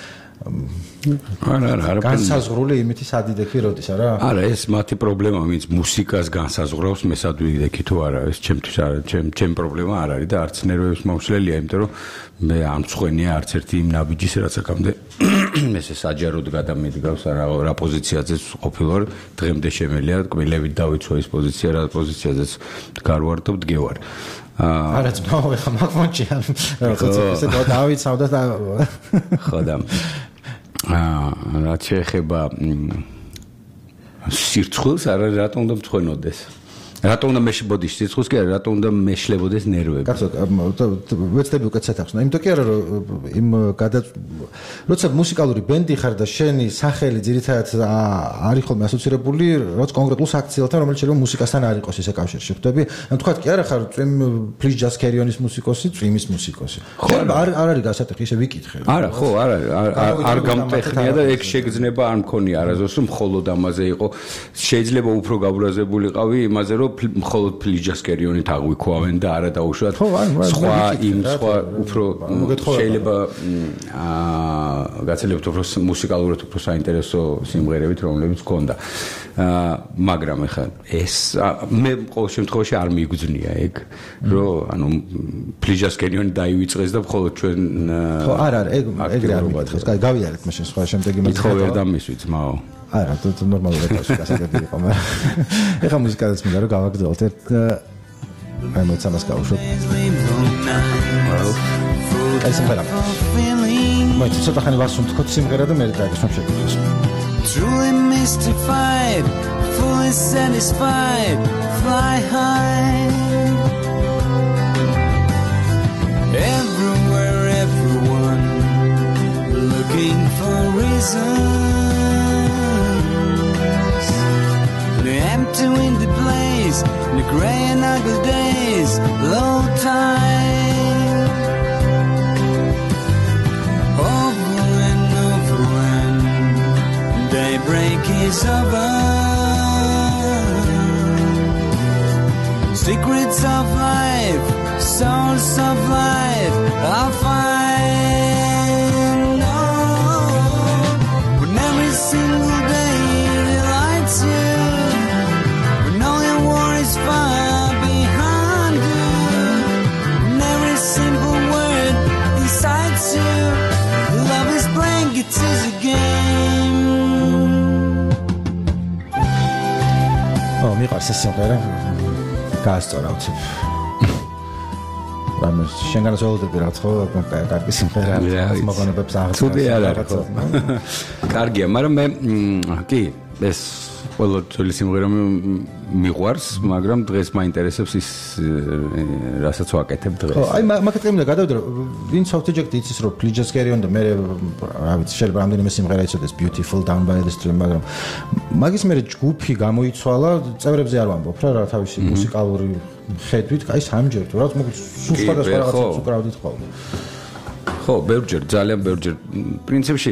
არა არა არა განსაზღვრული იმითი სადიდექი როდის არა? არა, ეს მათი პრობლემა, ვინც მუსიკას განსაზღვრავს, მე სადიდექი თუ არა, ეს ჩემთვის არა, ჩემ ჩემ პრობლემა არ არის და არც ნერვების მომშლელია, იმიტომ რომ მე ამ მწვენია არც ერთი იმ ნაბიჯის რაც აქამდე ესე საჯაროდ გადამიდგავს რა რა პოზიციაზეც ყოფილვარ, დღემდე შემელია კმილებით დავიცვა ის პოზიცია, რა პოზიციაზეც გარვარ და ვდგევარ. არა ძმაო, ხა მაგმონჩი რაღაცა ესე დავიცავდა და ხოდა აა რა შეეხება სირცხვილს, არა რატომ უნდა მწვენოდეს? რატო უნდა მეშებოდეს სიცხეს კი არა, რატო უნდა მეშლებოდეს ნერვები? კაცო, ვეცდები უკეთ სათახსნა. იმიტომ კი არა, რომ იმ გადა როცა მუსიკალური ბენდი ხარ და შენი სახელი ძირითადად არის ხოლმე ასოცირებული როგორც კონკრეტულ აქციელთან, რომელიც შეიძლება მუსიკასთან არ იყოს ესე კავშირში. ხვდები? ან თქვა კი არა ხარ წვიმ Please Just Carry On-ის მუსიკოსი, წვიმის მუსიკოსი. შეიძლება არ არ არის გასატეხი, ისე ვიკითხე. არა, ხო, არა, არ გამტეხნია და ეგ შეგრძნება არ მქონია არასდროს რომ მხოლოდ ამაზე იყო. შეიძლება უფრო გაბრაზებულიყავი იმაზე რომ მხოლოდ Please Just Carry On-ით აღვიქვავენ და არა დაუშვათ სხვა იმ სხვა უფრო შეიძლება აა გაცელებთ უფრო მუსიკალურად უფრო საინტერესო სიმღერებით რომლებიც გქონდა. აა მაგრამ ეხლა ეს მე ყოველ შემთხვევაში არ მიგძნია ეგ რომ ანუ Please Just Carry On დაივიწყეს და მხოლოდ ჩვენ ხო არა ეგ ეგრე არ მიგითხეს. კაი გავიარეთ მაშინ სხვა შემდეგი მე ხო ვერ დამისვით მაო არა, თუ ნორმალურად გასაგები იყო, მაგრამ ეხა მუსიკადაც მინდა რომ გავაგრძელოთ ერთ ემოციას გავუშვოთ. აი სიმღერა. მოიცა ცოტა ხანი ვასუნ თქო სიმღერა და მე დააგესვამ შეგიძლია. Truly mystified, fully satisfied, fly high. Everywhere, everyone looking for reasons. Empty windy place, the grey and ugly days, low tide. Over and over when daybreak is over. Secrets of life, souls of life, I'll find. Oh, when every single day delights you. Far behind you, and every simple word incites you. Love is blank, it is a game. Oh, მიყვარს ეს სიმღერა. გაასწორა უცებ. რამე შენ განსაუბრები რაღაც ხო, კარგი სიმღერა. მოგონებებს აღწევს. ცუდი არ არის ხო? კარგია, მაგრამ მე კი ეს ყველა ძველი სიმღერა მიყვარს, მაგრამ დღეს მაინტერესებს ის რასაც ვაკეთებ დღეს. ხო, აი მაგათ მინდა გადავიდე რომ ვინ soft eject იცის რომ Please Just Carry On და მე რა ვიცი შეიძლება რამდენიმე სიმღერა იცოდეს Beautiful Down by the Stream, მაგრამ მაგის მერე ჯგუფი გამოიცვალა, წევრებზე არ ვამბობ რა, რა თავისი მუსიკალური ხედვით, აი სამჯერ თუ რაც მოგ სულ სხვადასხვა რაღაცებს უკრავდით ხოლმე. ხო, ბევრჯერ, ძალიან ბევრჯერ. პრინციპში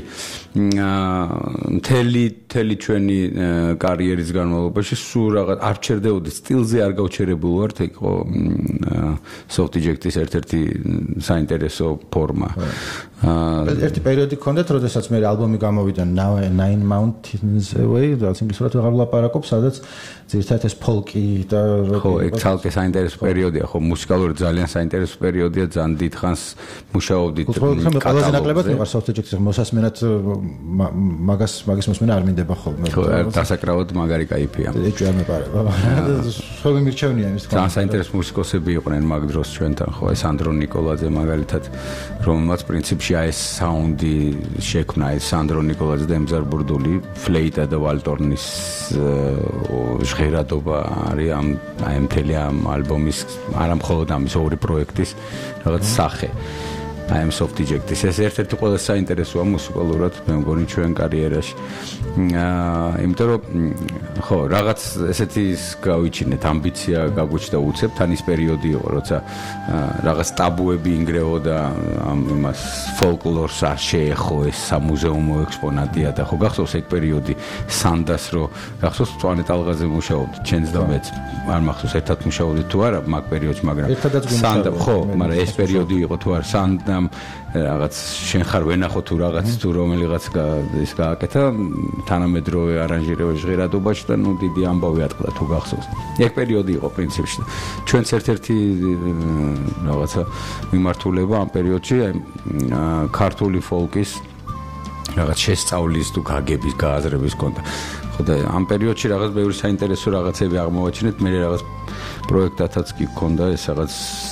მთელი მთელი ჩვენი კარიერის განმავლობაში სულ რაღაც არ ჩერდეოდი სტილზე არ გავჩერებულ ვართ, იყო soft eject-ის ერთ-ერთი საინტერესო ფორმა. ერთი პერიოდი გქონდათ, როდესაც მე ალბომი გამოვიდა Nine Mountains Away, რაც ინგლისურად ვეღარ ვლაპარაკობ, სადაც ძირითადად ეს ფოლკი და ხო, ეგ ცალკე საინტერესო პერიოდია, ხო, მუსიკალურად ძალიან საინტერესო პერიოდია, ძალიან დიდხანს მუშაობდით კატალოგზე. ყველაზე ნაკლებად ვიყარ soft eject-ის მოსასმენად მაგას მაგის მოსმენა არ მინდება ხოლმე. ხო, დასაკრავად მაგარი кайფია. ეჭვი არ მეპარება. ხოლმე მირჩევნია იმის თქმა. ძალიან საინტერესო მუსიკოსები იყვნენ მაგ დროს ჩვენთან, ხო, ეს ანდრო ნიკოლაძე მაგალითად, რომელმაც პრინციპში აი ეს საუნდი შექმნა, ეს ანდრო ნიკოლაძე და ემზარ ბურდული, ფლეიტა და ვალტორნის ჟღერადობა არის ამ აი მთელი ამ ალბომის, არა მხოლოდ ამის ორი პროექტის რაღაც სახე. I am soft eject-ის ეს ერთ-ერთი ყველაზე საინტერესოა მუსიკალურად მე მგონი ჩვენ კარიერაში. აა, იმიტომ რომ ხო, რაღაც ესეთი გავიჩინეთ, ამბიცია გაგვიჩნდა უცებ, თან ის პერიოდი იყო, როცა რაღაც ტაბუები ინგრეოდა ამ იმას ფოლკლორს არ შეეხო ეს სამუზეუმო ექსპონატია და ხო გახსოვს ეგ პერიოდი სანდას რო გახსოვს წვანე ტალღაზე მუშაობდი, ჩენს და მეც არ მახსოვს ერთად მუშაობდით თუ არა მაგ პერიოდში, მაგრამ სანდა ხო, მაგრამ ეს პერიოდი იყო თუ არა სანდა რაღაც შენ ხარ ვენახო თუ რაღაც თუ რომელიღაც ის გააკეთა თანამედროვე არანჟირებაში ჟღერადობაში და ნუ დიდი ამბავი ატყდა თუ გახსოვს. ეგ პერიოდი იყო პრინციპში. ჩვენც ერთ-ერთი რაღაცა მიმართულება ამ პერიოდში აი ქართული ფოლკის რაღაც შესწავლის თუ გაგების გააზრების კონდა. ხო და ამ პერიოდში რაღაც ბევრი საინტერესო რაღაცები აღმოვაჩინეთ, მე რაღაც პროექტათაც კი გქონდა ეს რაღაც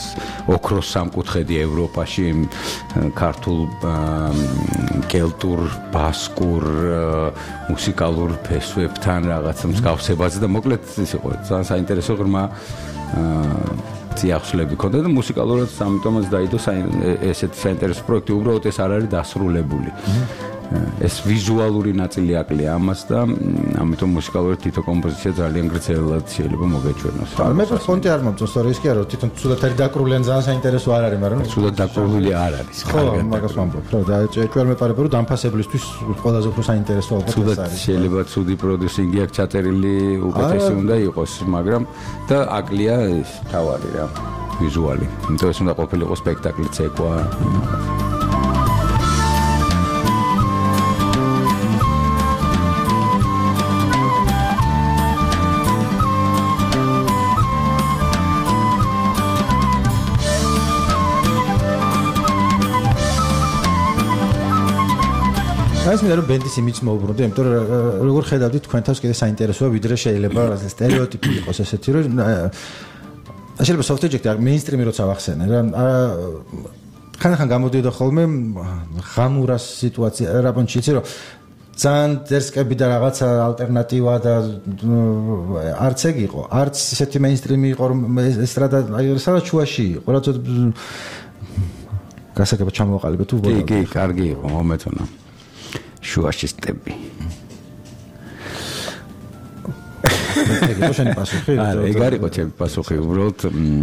ოქროს სამკუთხედი ევროპაში ქართულ კელტურ ბასკურ მუსიკალურ ფესვებთან რაღაც მსგავსებაზე და მოკლედ ის იყო ძალიან საინტერესო ღრმა წიაღშლები ქონდა და მუსიკალურად ამიტომაც დაიდო ესეთი საინტერესო პროექტი უბრალოდ ეს არ არის დასრულებული ეს ვიზუალური ნაწილი აკლია ამას და ამიტომ მუსიკალურად თითო კომპოზიცია ძალიან გრძელად შეიძლება მოგეჩვენოს. მე ფონტი არ მომწონს, თორე ის კი არა, თვითონ ცუდად არის დაკრული ან ძალიან საინტერესო არ არის, მაგრამ ცუდად დაკრული არ არის. ხო, მაგას ვამბობ, რა და ჩვენ მეპარებ რომ დამფასებლისთვის ყველაზე უფრო საინტერესო ალბათ ეს არის. შეიძლება ცუდი პროდიუსინგი აქ ჩაწერილი უკეთესი უნდა იყოს, მაგრამ და აკლია ეს თავარი რა, ვიზუალი. იმიტომ ეს უნდა ყოფილიყო სპექტაკლიც ეკვა. ეს მე რომ ბენდის იმიჯს მოუბრუნდი, იმიტომ რომ როგორ ხედავდით თქვენ თავს კიდე საინტერესოა, ვიდრე შეიძლება სტერეოტიპი იყოს ესეთი, რომ შეიძლება soft eject-ი მეინსტრიმი როცა ვახსენე, რა ხან-ხან გამოდიოდა ხოლმე ღამურა სიტუაცია, რა პონჩი იცი რომ ძალიან დერსკები და რაღაცა ალტერნატივა და არც ეგ იყო, არც ესეთი მეინსტრიმი იყო, რომ ესტრადა სადაც შუაში იყო, რა თქმა უნდა გასაგებად ჩამოვაყალიბე თუ კი, კი, კარგი იყო, მომეთონა. შუაში სტები. ეგ იყო შენი პასუხი? არა, ეგ არ იყო ჩემი პასუხი, უბრალოდ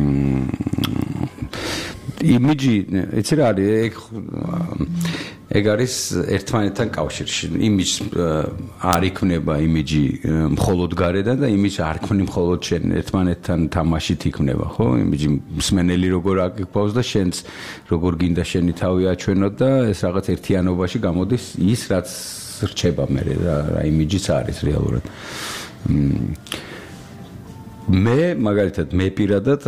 იმიჯი, იცი რა არის, ეგ ეგ არის ერთმანეთთან კავშირში. იმიჯს არ იქნება იმიჯი მხოლოდ გარედან და იმიჯს არ იქნება მხოლოდ შენ ერთმანეთთან თამაშით იქნება, ხო? იმიჯი მსმენელი როგორ აკეთებს და შენც როგორ გინდა შენი თავი აჩვენო და ეს რაღაც ერთიანობაში გამოდის ის რაც რჩება მე რა იმიჯიც არის რეალურად. მე მაგალითად მე პირადად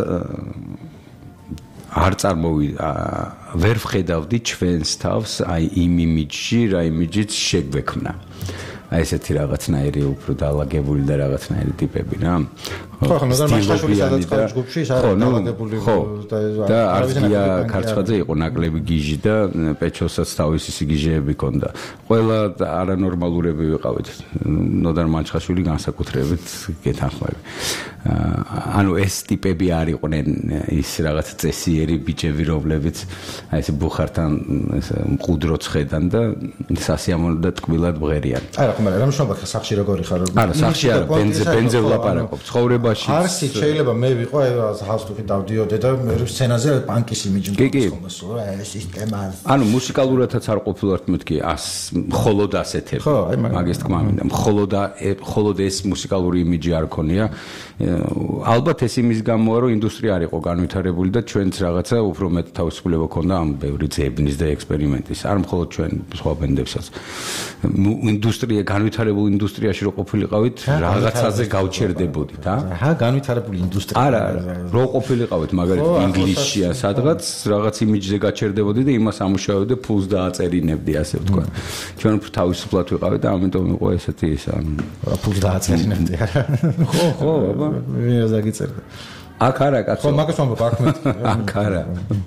არ წარმოვი ვერ ვხედავდი ჩვენს თავს აი იმ იმიჯში რა იმიჯიც შეგვექმნა აი ესეთი რაღაცნაირი უფრო დაალაგებული და რაღაცნაირი ტიპები რა ხო ხო ნუ მაშხაშული სადაც ყავს ჯგუფში ის არის დაალაგებული და არგია ქარცხაძე იყო ნაკლები გიჟი და პეჩოსაც თავისი სიგიჟეები ჰქონდა ყველა არანორმალურები ვიყავით ნოდარ მაშხაშული განსაკუთრებით გეთანხმები ანუ ეს ტიპები არ იყვნენ ის რაღაც წესიერი ბიჭები რომლებიც აი ეს ბუხართან მყუდროც ხედან და სასიამოვნო და ტკბილად ბღერიან არა ხომ არა მშობა სახში როგორი ხარ არა სახში არა ბენზე ბენზე ვლაპარაკობ ცხოვრებაში არსი შეიძლება მე ვიყო აი ჰასტუხი დავდიოდე და მე სცენაზე პანკის იმიჯი მქონდა სულ ეს სისტემა ანუ მუსიკალურადაც არ ყოფილვართ მეთქი ას მხოლოდ ასეთები მაგის თქმა მინდა მხოლოდ მხოლოდ ეს მუსიკალური იმიჯი არ ქონია ალბათ ეს იმის გამოა რომ ინდუსტრია არ იყო განვითარებული და ჩვენც რაღაცა უფრო მეტ თავისუფლება ქონდა ამ ბევრი ძებნის და ექსპერიმენტის არ მხოლოდ ჩვენ სხვა ბენდებსაც ინდუსტრია განვითარებულ ინდუსტრიაში რო ყოფილიყავით რაღაცაზე გავჩერდებოდით ა განვითარებული ინდუსტრია არა რო ყოფილიყავით მაგალითად ინგლისში ან სადღაც რაღაც იმიჯზე გაჩერდებოდი და იმას ამუშავებდი და ფულს დააწერინებდი ასე ვთქვა ჩვენ უფრო თავისუფლად ვიყავით და ამიტომ იყო ესეთი ის ანუ ფულს დააწერინებდი არა ხო ხო აბა მე ზაგიწერდა აქ არა კაცო ხო მაგას ვამბობ აქ მე აქ არა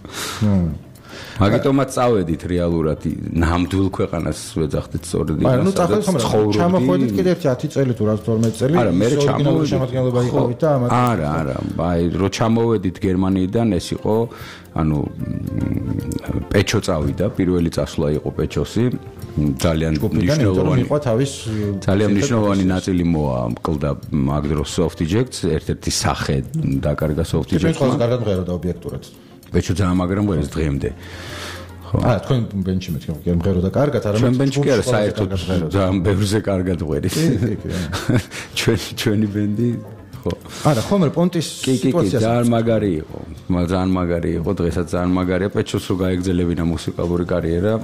მაგიტომაც წავედით რეალურად ნამდვილ ქვეყანას ვეძახდით სწორედ იმას. ანუ წახეთ ხომ რა ჩამოხვედით კიდე ერთი ათი წელი თუ რა თორმეტი წელი არა მე ჩამოვედი შემადგენლობა იყავით და ამათ არა არა აი რო ჩამოვედით გერმანიიდან ეს იყო ანუ პეჩო წავიდა პირველი წასვლა იყო პეჩოსი ძალიან მნიშვნელოვანი იყო თავის ძალიან მნიშვნელოვანი ნაწილი მოა მკლდა მაგ დროს soft ejects ერთ-ერთი სახე დაკარგა soft ejects-მა. ჩვენ კარგად მღეროდა ობიექტურად. ბეჭო ძალიან მაგრამ ვერს დღემდე ხო აა თქვენ ბენჩი მეთქი მღეროდა კარგად არა ჩვენ ბენჩი კი არა საერთოდ ძალიან ბევრზე კარგად ვერის ჩვენ ჩვენი ბენდი ხო არა ხომ რა პონტის სიტუაცია ძალიან მაგარი იყო ძალიან მაგარი იყო დღესაც ძალიან მაგარია პეჩოს რო გაეგზელებინა მუსიკალური კარიერა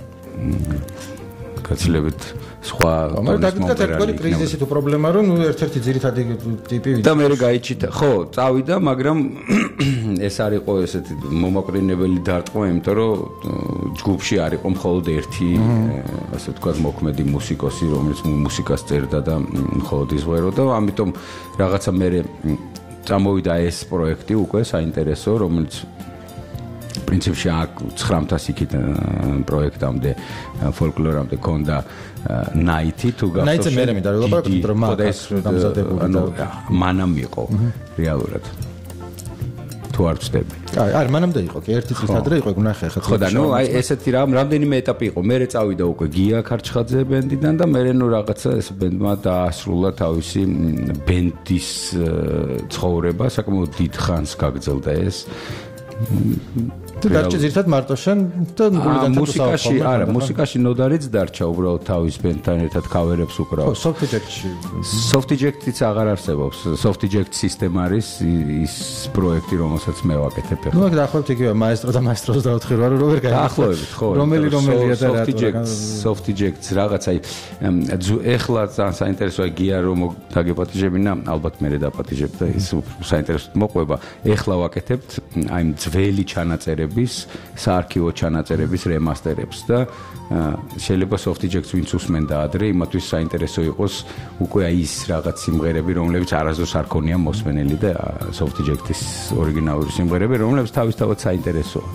გაცილებით სხვა მაგრამ დაგიდგათ ერთგვარი კრიზისი თუ პრობლემა რომ ნუ ერთ-ერთი ძირითადი ტიპი და მე გაიჩიტა ხო წავიდა მაგრამ ეს არ იყო ესეთი მომაყრინებელი დარტყმა იმიტომ რომ ჯგუფში არ იყო მხოლოდ ერთი ასე ვთქვათ მოქმედი მუსიკოსი რომელიც მუსიკას წერდა და მხოლოდ იზღვეროდა ამიტომ რაღაცა მე წამოვიდა ეს პროექტი უკვე საინტერესო რომელიც პრინციპში აქ ცხრამთას იქიდან პროექტამდე ფოლკლორამდე ქონდა ნაითი თუ გახსოვს ნაითზე მე მინდა რომ ლაპარაკობთ რომ მაგას დამზადებული ანუ მანამ იყო რეალურად თუ არ ვწდები. აი, არ მანამდე იყო კი ერთი წლის ადრე იყო ნახე ხა. ხო და ნუ აი ესეთი რა რამდენიმე ეტაპი იყო. მე წავიდა უკვე გია ქარჩხაძე ბენდიდან და მე ნუ რაღაცა ეს ბენდმა დაასრულა თავისი ბენდის ცხოვრება, საკმაოდ დიდ ხანს გაგრძელდა ეს. თუ დარჩა ზირთად მარტო შენ და გულიდან მუსიკაში არა მუსიკაში ნოდარიც დარჩა უბრალოდ თავის ბენდთან ერთად კავერებს უკრავ. ხო Softijack-ში Softijack-იც აღარ არსებობს. Softijack სისტემა არის ის პროექტი რომელსაც მე ვაკეთებ ახლა. ნუ აქ დაახლოებით იგივე მაესტრო და მაესტროს დაუთხირვა რომ როგორ გაიგე. დაახლოებით ხო. რომელი რომელია და რა. Softijack რაღაც აი ეხლა ძალიან საინტერესოა გია რომ დაგეპატიჟებინა ალბათ მე დაპატიჟებ და ის საინტერესოდ მოყვება. ეხლა ვაკეთებთ აი ძველი ჩანაწერები საარქივო ჩანაწერების რემასტერებს და შეიძლება Softijack-ს ვინც უსმენდა ადრე იმათვის საინტერესო იყოს უკვე აი ის რაღაც სიმღერები რომლებიც არასდროს არ ქონია მოსმენელი და Softijack-ის ორიგინალური სიმღერები რომლებიც თავისთავად საინტერესოა.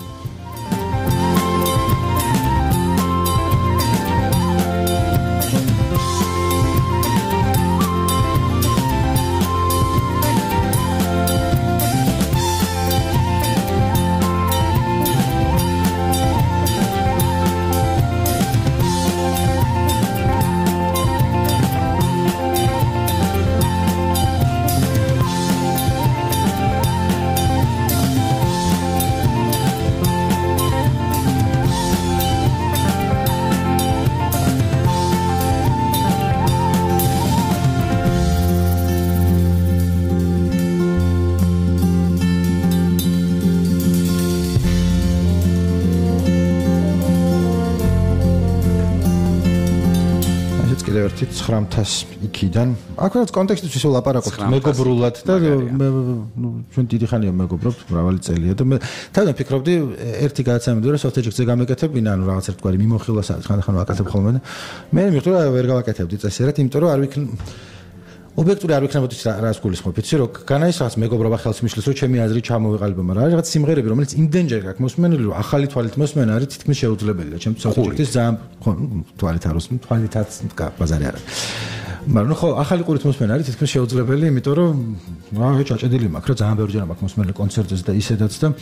ცხრამთას იქიდან აქ რაც კონტექსტში ისე ვლაპარაკობთ მეგობრულად და მე ნუ ჩვენ დიდი ხანია მეგობრობთ მრავალი წელია და მე თავიდან ფიქრობდი ერთი გადაცემა მიდო რომ Softijack-ზე გამეკეთებინა ანუ რაღაც ერთგვარი მიმოხილვას ხან-ხან ვაკეთებ ხოლმე მე მივხვდი რომ ვერ გავაკეთებდი წესიერად იმიტომ რომ არ ვიქ ობიექტური არ ვიქნებოდი რას გულისხმობ იცი რომ განაის რაღაც მეგობრობა ხელს მიშლის რომ ჩემი აზრი ჩამოვეყალიბო მაგრამ არის რაღაც სიმღერები რომელიც იმდენჯერ გაქვს მოსმენილი რომ ახალი თვალით მოსმენა არის თითქმის შეუძლებელია ჩემს Softijack-ის ძალიან ხო თვალით არ მოსმენ თვალითაც ბაზარი არა მაგრამ ნუ ხო ახალი ყურით მოსმენა არის თითქმის შეუძლებელი იმიტომ რომ რა ჩაჭედილი მაქვს რა ძალიან ბევრჯერ მაქვს მოსმენილი კონცერტზე და ისედაც და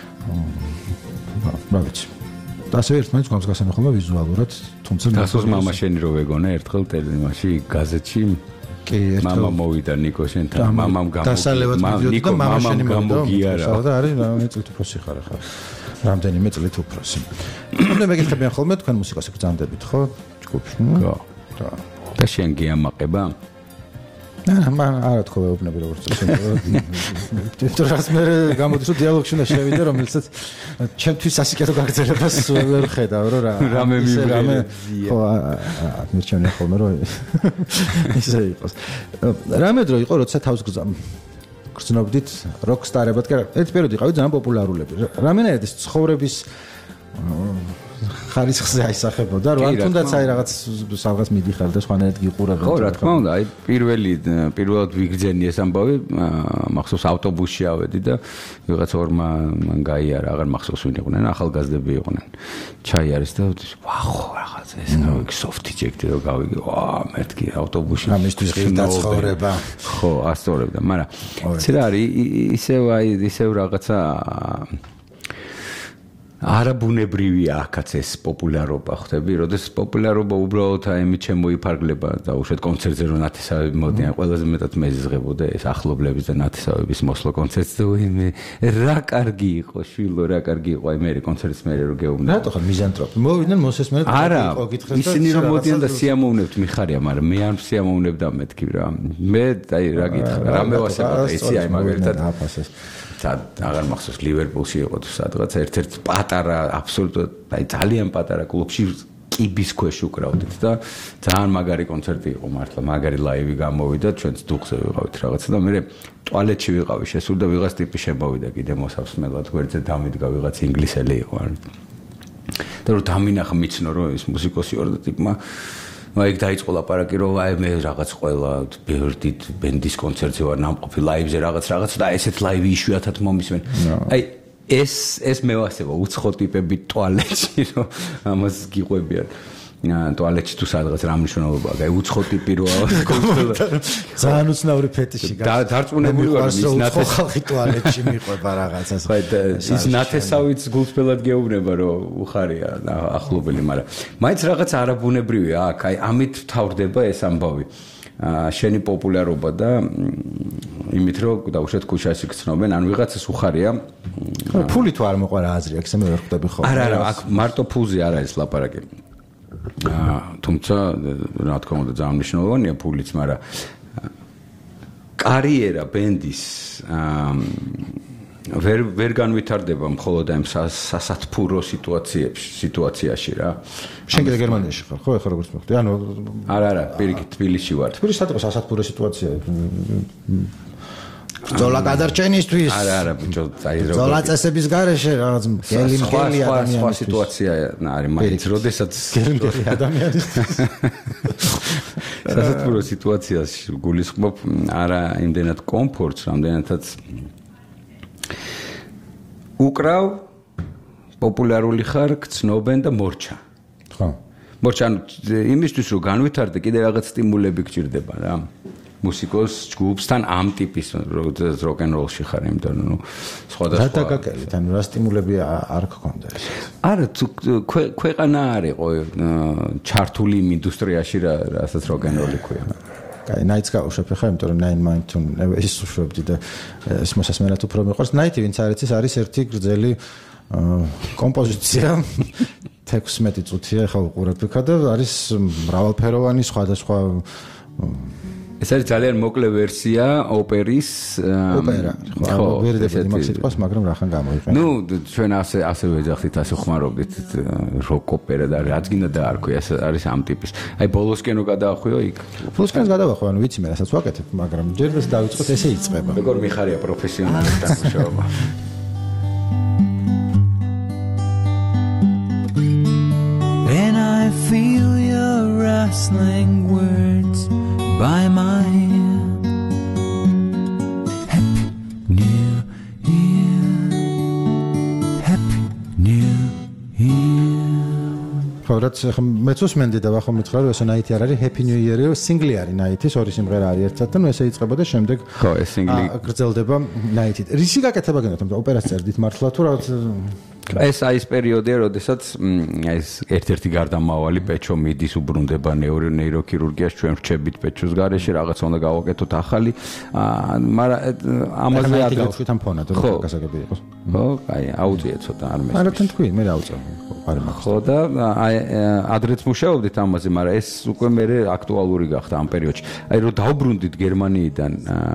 რა ვიცი და ასე ერთმანეთს გვამს გასანა ხოლმე ვიზუალურად თუმცა დასოს მამა შენი რო ვეგონა ერთხელ ტელევიზიაში გაზეთში კი ერთხელ მამა მოვიდა ნიკო შენთან მამამ გამო დასალევად მიდიოდი და მამა შენი გამოგიარა და არის რამდენი წლით უფროსი ხარ ახლა რამდენიმე წლით უფროსი მე მეკითხებიან ხოლმე თქვენ მუსიკას გძანდებით ხო ჯგუფში ხო და შენ გიამაყება არა მან არა თქო ვეუბნები როგორც შეიძლება თვითონ რას მე გამოდის რომ დიალოგში უნდა შევიდე რომელსაც ჩემთვის სასიკეთო გაგრძელებას ვერ ხედავ რომ რა რამე მივიღე ხო მირჩენია ხოლმე რომ ისე იყოს რამე დრო იყო როცა თავს გრძნობდით როკსტარებად კი ერთ პერიოდი იყავით ძალიან პოპულარულები რამენაირად ის ცხოვრების ხარისხზე აისახებოდა რომ თუნდაც აი რაღაც რაღაც მიდიხარ და სხვანაირად გიყურებდა ხო რა თქმა უნდა აი პირველი პირველად ვიგრძენი ეს ამბავი მახსოვს ავტობუსში ავედი და ვიღაც ორმა მან გაიარა აღარ მახსოვს ვინ იყვნენ ახალგაზრდები იყვნენ ჩაიარეს და ვახო რაღაც ეს გავიგე Softijack-ი რომ გავიგე ვა მეთქი ავტობუსში ამისთვის ხილდა ცხოვრება ხო ასწორებდა მაგრამ იცი რა არის ისევ აი ისევ რაღაცა არაბუნებრივია აქაც ეს პოპულარობა ხვდები, როდესაც პოპულარობა უბრალოდ აი მე შემოიფარგლება და უშედ კონცერტზე რომ ნათესავები მოდიან, ყველაზე მეტად მეზიზღებოდა ეს ახლობლების და ნათესავების მოსვლა კონცერტზე, მე რა კარგი იყო, შვილო, რა კარგი იყო, აი მე კონცერტს მე რო გეუბნა. რატო ხარ მიზანტროპი? მოვიდნენ მოსესმენად იყო გითხეს და ისინი რომ მოდიან და სიამოვნებთ მიხარია, მაგრამ მე არ სიამოვნებდა მეთქი რა. მე აი რა გითხრა, რა მევასება იცი აი მაგალითად აფასეს. და აღარ მახსოვს ლივერპულში იყო თუ სადღაც ერთ-ერთ პატარა აბსოლუტურად აი ძალიან პატარა კლუბში კიბის ქვეშ უკრავდით და ძალიან მაგარი კონცერტი იყო მართლა მაგარი ლაივი გამოვიდა ჩვენც დუხზე ვიყავით რაღაცა და მე ტუალეტში ვიყავი შესულ და ვიღაც ტიპი შემოვიდა კიდე მოსავსმელად გვერდზე დამიდგა ვიღაც ინგლისელი იყო და რომ დამინახა მიცნო რომ ეს მუსიკოსი ვარ და ტიპმა აი დაიწყო ლაპარაკი რომ აი მე რაღაც ყველა ბერდით ბენდის კონცერტზე ვარ ნამყოფი ლაივზე რაღაც რაღაც და ესეთ ლაივი იშვიათად მომისმენ. აი ეს ეს მე ვასება უცხო ტიპები ტუალეტში რომ ამას გიყვებიან ტუალეტში თუ სადღაც რა მნიშვნელობაა აი უცხო ტიპი რო ძალიან უცნაური ფეტიში დარწმუნებული ვარ ის ნათესავი ხალხი ტუალეტში მიყვება რაღაცას ის ნათესავიც გულწრფელად გეუბნება რომ უხარია ახლობელი მაგრამ მაინც რაღაც არაბუნებრივია აქ აი ამით თავდება ეს ამბავი შენი პოპულარობა და იმით რომ დაუშვათ ქუჩაში გცნობენ ან ვიღაცას უხარია ფული თუ არ მოყარა აზრი აქ მე ვერ ხვდები ხოლმე არა არა აქ მარტო ფულზე არ არის ლაპარაკი თუმცა რა თქმა უნდა ძალიან მნიშვნელოვანია ფულიც მაგრამ კარიერა ბენდის ვერ ვერ განვითარდება მხოლოდ ამ სასათფურო სიტუაციებში სიტუაციაში რა შენ კიდე გერმანიაში ხარ ხო ეხლა როგორც მოვხდი ანუ არა არა პირიქით თბილისში ვარ თბილისში სადღაც სასათფურო სიტუაცია ბრძოლა გადარჩენისთვის არა არა ბიჭო აი როგორ ბრძოლა წესების გარეშე რაღაც გელი მგელი ადამიანის სხვა სიტუაცია არის მაინც როდესაც გელი მგელი ადამიანის სასათბურო სიტუაციაში გულისხმობ არა იმდენად კომფორტს რამდენადაც უკრავ პოპულარული ხარ გცნობენ და მორჩა ხო მორჩა იმისთვის რომ განვითარდე კიდე რაღაც სტიმულები გჭირდება რა მუსიკოს ჯგუფსთან ამ ტიპის როკ-ენ-როლში ხარ იმიტომ ნუ სხვადასხვა რა დაგაკეთეთ ანუ რა სტიმულები არ გქონდა ეს არა ქვეყანა არ იყო ჩართული იმ ინდუსტრიაში რასაც როკ-ენ-როლი ქვია კაი ნაიტს გავუშვებ ხა იმიტომ რომ Nine Mind to Never ის უშვებდი და ეს მოსასმენად უფრო მიყვარს ნაიტი ვინც არ იცის არის ერთი გრძელი კომპოზიცია თექვსმეტი წუთია ხა უყურებ იქა და არის მრავალფეროვანი სხვადასხვა ეს არის ძალიან მოკლე ვერსია ოპერის ოპერა ხო ვერ დეფინი მაგ სიტყვას მაგრამ რახან გამოიყენა ნუ ჩვენ ასე ასე ვეძახდით ასე ხმარობდით როკ ოპერა და რაც გინდა დაარქვი ეს არის ამ ტიპის აი ბოლოსკენო გადაახვიო იქ ბოლოსკენს გადავახვი ანუ ვიცი მე რასაც ვაკეთებ მაგრამ ჯერ ეს დავიწყოთ ესე იწყება როგორ მიხარია პროფესიონალისტად მუშაობა When I feel your rustling words by my happy new year happy new year ხო რაც მეც უსმენდი და ვახო მითხრა რომ ეს ნაიტი არ არის happy new year-ი სინგლი არის ნაიტის ორი სიმღერა არის ერთად და ნუ ესე იწყება და შემდეგ ხო ეს სინგლი გრძელდება ნაიტით რისი გაკეთება გინდათ თუმცა ოპერას წერდით მართლა თუ რაღაც ეს აი ეს პერიოდია, როდესაც ეს ერთ-ერთი გარდამავალი პეჩო მიდის უბრუნდება ნეიროქირურგიაში ჩვენ ვრჩებით პეჩოს გარეშე რაღაც უნდა გავაკეთოთ ახალი მაგრამ ამაზე არ გავშვით ამ ფონად რომ გასაგები იყოს ხო აი აუწია ცოტა არ მესმის არა თან თქვი მე რა აუწია არ მაქვს ხო და აი ადრეც მუშაობდით ამაზე მაგრამ ეს უკვე მე აქტუალური გახდა ამ პერიოდში აი რომ დავბრუნდით გერმანიიდან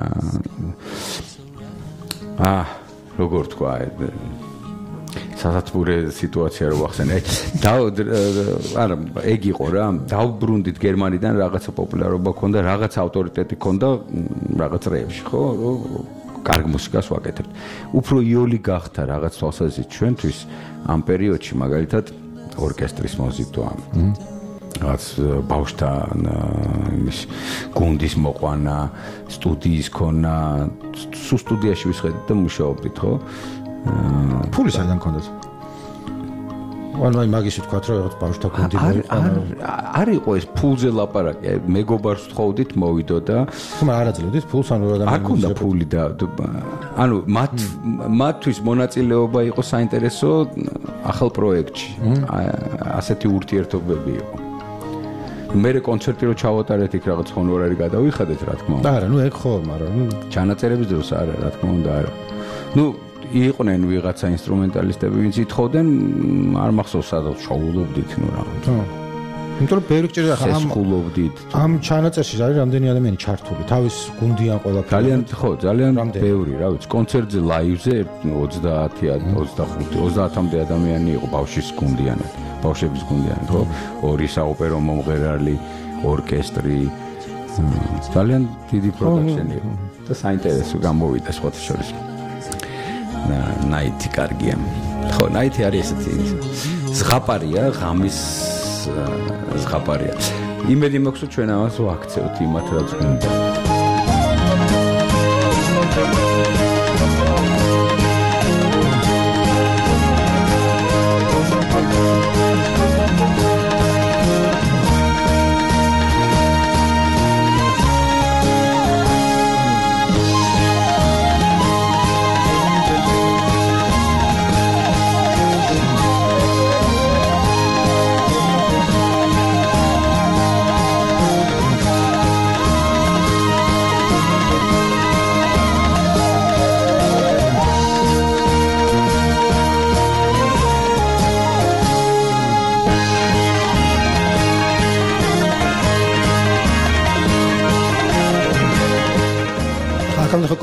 აა როგორ თქვა სასათბურე სიტუაცია რო ვახსენე. და არა, ეგ იყო რა, დავბრუნდით გერმანიდან რაღაცა პოპულარობა ქონდა, რაღაც ავტორიტეტი ქონდა რაღაც წრეებში, ხო? კარგ მუსიკას ვაკეთებთ. უფრო იოლი გახდა რაღაც თვალსაზრისით ჩვენთვის ამ პერიოდში, მაგალითად, ორკესტრის მოზიდვა. რაც ბავშვთან იმის გუნდის მოყვანა, სტუდიის ქონა, სულ სტუდიაში ვისხედით და მუშაობდით, ხო? ფული საიდან ქონდათ? ანუ აი მაგისი თქვა რომ რაღაც ბავშვთა გუნდი მოიყვანა. არ იყო ეს ფულზე ლაპარაკი, მეგობარს ვთხოვდით მოვიდო და ხომ არ აძლევდით ფულს ანუ რა არ ქონდა ფული და ანუ მათ მათთვის მონაწილეობა იყო საინტერესო ახალ პროექტში. ასეთი ურთიერთობები იყო. მე კონცერტი რო ჩავატარეთ იქ რაღაც ჰონორარი გადავიხადეთ რა თქმა უნდა. არა, ნუ ეგ ხო, მაგრამ ნუ ჩანაწერების დროს არა, რა თქმა უნდა არა. ნუ იყვნენ ვიღაცა ინსტრუმენტალისტები, ვინც ითხოვდნენ, არ მახსოვს სადაც შოულობდით ნუ რა. ხო. იმიტომ რომ ბევრი ჭირდა ხა ამ ხულობდით. ამ ჩანაწერში არის რამდენი ადამიანი ჩართული, თავის გუნდიან ყველაფერი. ძალიან ხო, ძალიან ბევრი, რა ვიცი, კონცერტზე ლაივზე ოცდაათი, ოცდახუთი, ოცდაათამდე ადამიანი იყო ბავშვის გუნდიანად. ბავშვების გუნდიანად, ხო? ორი საოპერო მომღერალი, ორკესტრი. ძალიან დიდი პროდუქცია იყო და საინტერესო გამოვიდა სხვათა შორის. ნაიტი კარგია. ხო, ნაიტი არის ესეთი ზღაპარია, ღამის ზღაპარია. იმედი მაქვს რომ ჩვენ ამას ვაქცევთ იმათ რაც გვინდა.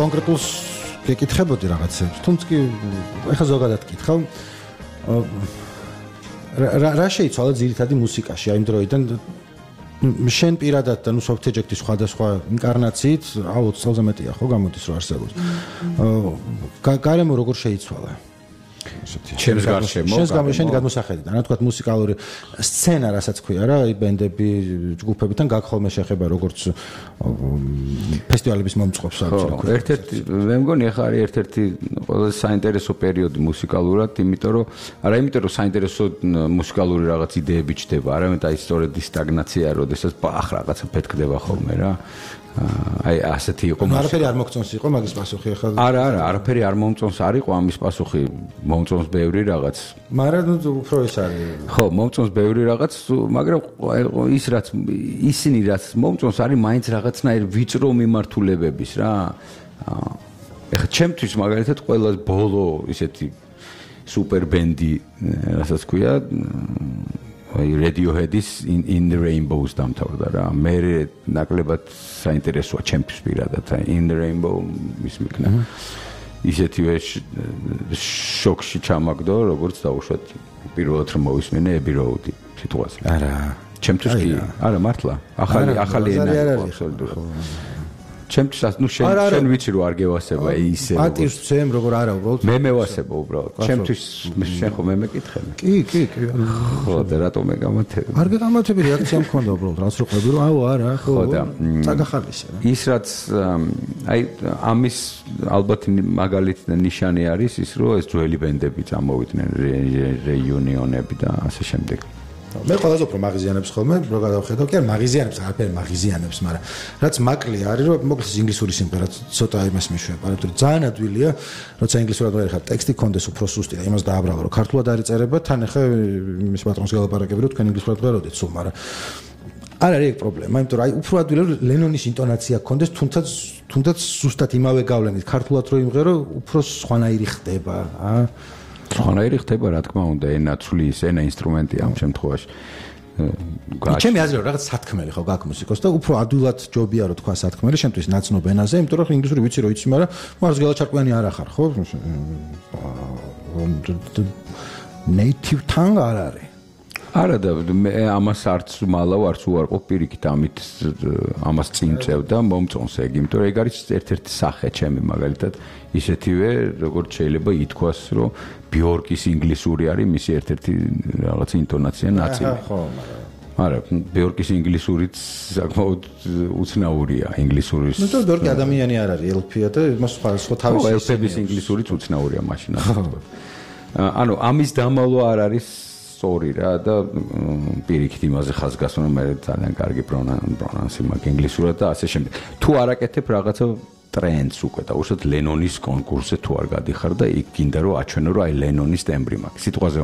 კონკრეტულს გეკითხებოდი რაღაცებს, თუმცა კი ეხლა ზოგადად გითხავ. რა რა შეიცვალა ძირითადი მუსიკაში აი იმ დროიდან შენ პირადად და ნუ soft eject-ის სხვადასხვა ინკარნაციით აუც წელზე მეტია ხო გამოდის რომ არსებობს. გარემო როგორ შეიცვალა? ჩემს გარშემო შენს გამო შენ გადმოსახედიდან რა თქვა მუსიკალური სცენა რასაც ქვია რა აი ბენდები ჯგუფებიდან გაგხოლმე შეხება როგორც ფესტივალების მომწყობს აქვს ერთ-ერთი მე მგონი ახლა არის ერთ-ერთი ყველაზე საინტერესო პერიოდი მუსიკალურად იმიტომ რომ არა იმიტომ რომ საინტერესო მუსიკალური რაღაც იდეები ჩდება არამედ აი სწორედ ის სტაგნაცია როდესაც ბახ რაღაცა ფეთქდება ხოლმე რა აი ასეთი იყო არაფერი არ მოგწონს იყო მაგის პასუხი ახლა არა არა არაფერი არ მომწონს არ იყო ამის პასუხი მომწონს ბევრი რაღაც მაგრამ უფრო ეს არის ხო მომწონს ბევრი რაღაც მაგრამ ის რაც ისინი რაც მომწონს არის მაინც რაღაცნაირ ვიწრო მიმართულებების რა ეხლა ჩემთვის მაგალითად ყველა ბოლო ისეთი სუპერ ბენდი რასაც ქვია აი Radiohead-ის in, in the Rainbow-ს დამთავრდა რა. მე ნაკლებად საინტერესოა ჩემთვის პირადად აი in the Rainbow ის მიქნა. ისეთივე შოკში ჩამაგდო, როგორც დაუშვათ პირველად რომ მოვისმენე Abbey Road-ი სიტუაცია. არა, ჩემთვის კი არა მართლა. ახალი ახალი ენა აბსოლუტურად. ჩემთვის ნუ შენ შენ ვიცი რომ არ გევასება ისე პატირს ვცემ როგორ არა უბრალოდ მე მევასება უბრალოდ ჩემთვის შენ ხო მე მეკითხები კი კი კი ხო და რატომ მე გამათები არ გამათები რეაქცია მქონდა უბრალოდ რაც რო ყვები რომ აუ არა ხო და წაგახალისე რა ის რაც აი ამის ალბათ მაგალითი და ნიშანი არის ის რომ ეს ძველი ბენდები წამოვიდნენ რეიუნიონები და ასე შემდეგ მე ყველაზე უფრო მაღიზიანებს ხოლმე რო გადავხედავ კი არ მაღიზიანებს არაფერი მაღიზიანებს მაგრამ რაც მაკლი არის რომ მოკლედ ინგლისური სიმღერა ცოტა იმას მიშვება მაგრამ ძალიან ადვილია როცა ინგლისურად ვერ ხარ ტექსტი კონდეს უფრო სუსტი და იმას დააბრალო რომ ქართულად არის წერება თან ახლა იმის პატრონს გელაპარაკები რომ თქვენ ინგლისურად ვეროდეთ სულ მაგრამ არ არის ეგ პრობლემა იმიტომ რომ აი უფრო ადვილია რომ ლენონის ინტონაცია კონდეს თუნდაც თუნდაც სუსტად იმავე გავლენით ქართულად რო იმღერო უფრო სხვანაირი ხდება აა ხანაირი ხდება რა თქმა უნდა ენა ცვლის ენა ინსტრუმენტია ამ შემთხვევაში ჩემი აზრით რაღაც სათქმელი ხო გაქვს მუსიკოს და უფრო ადვილად ჯობია რომ თქვა სათქმელი შემთთვის ნაცნობ ენაზე იმიტომ რომ ინგლისური ვიცი რომ იცი მაგრამ მარს გელაჩარკვიანი არ ახარ ხო native tongue არ არის არა და მე ამას არც მალავ არც უარყოფ პირიქით ამით ამას წინწევდა მომწონს ეგ იმიტომ რომ ეგ არის ერთ-ერთი სახე ჩემი მაგალითად ისეთივე როგორც შეიძლება ითქვას რომ ბიორკის ინგლისური არის მისი ერთ-ერთი რაღაც ინტონაცია ნაწილი ხო არა ბიორკის ინგლისურიც საკმაოდ უცნაურია ინგლისურის ნუ თუ ბიორკი ადამიანი არ არის ელფია და მას სხვა სხვა თავისი ელფების ინგლისურიც უცნაურია მაშინ ანუ ამის დამალვა არ არის სწორი რა და პირიქით იმაზე ხაზგასმო მე ძალიან კარგი პრონანსი მაქვს ინგლისურად და ასე შემდეგ თუ არაკეთებ რაღაცა ტრენდს უკვე და უშოთ ლენონის კონკურსზე თუ არ გადიხარ და იქ გინდა რომ აჩვენო რომ აი ლენონის ტემბრი მაქვს სიტყვაზე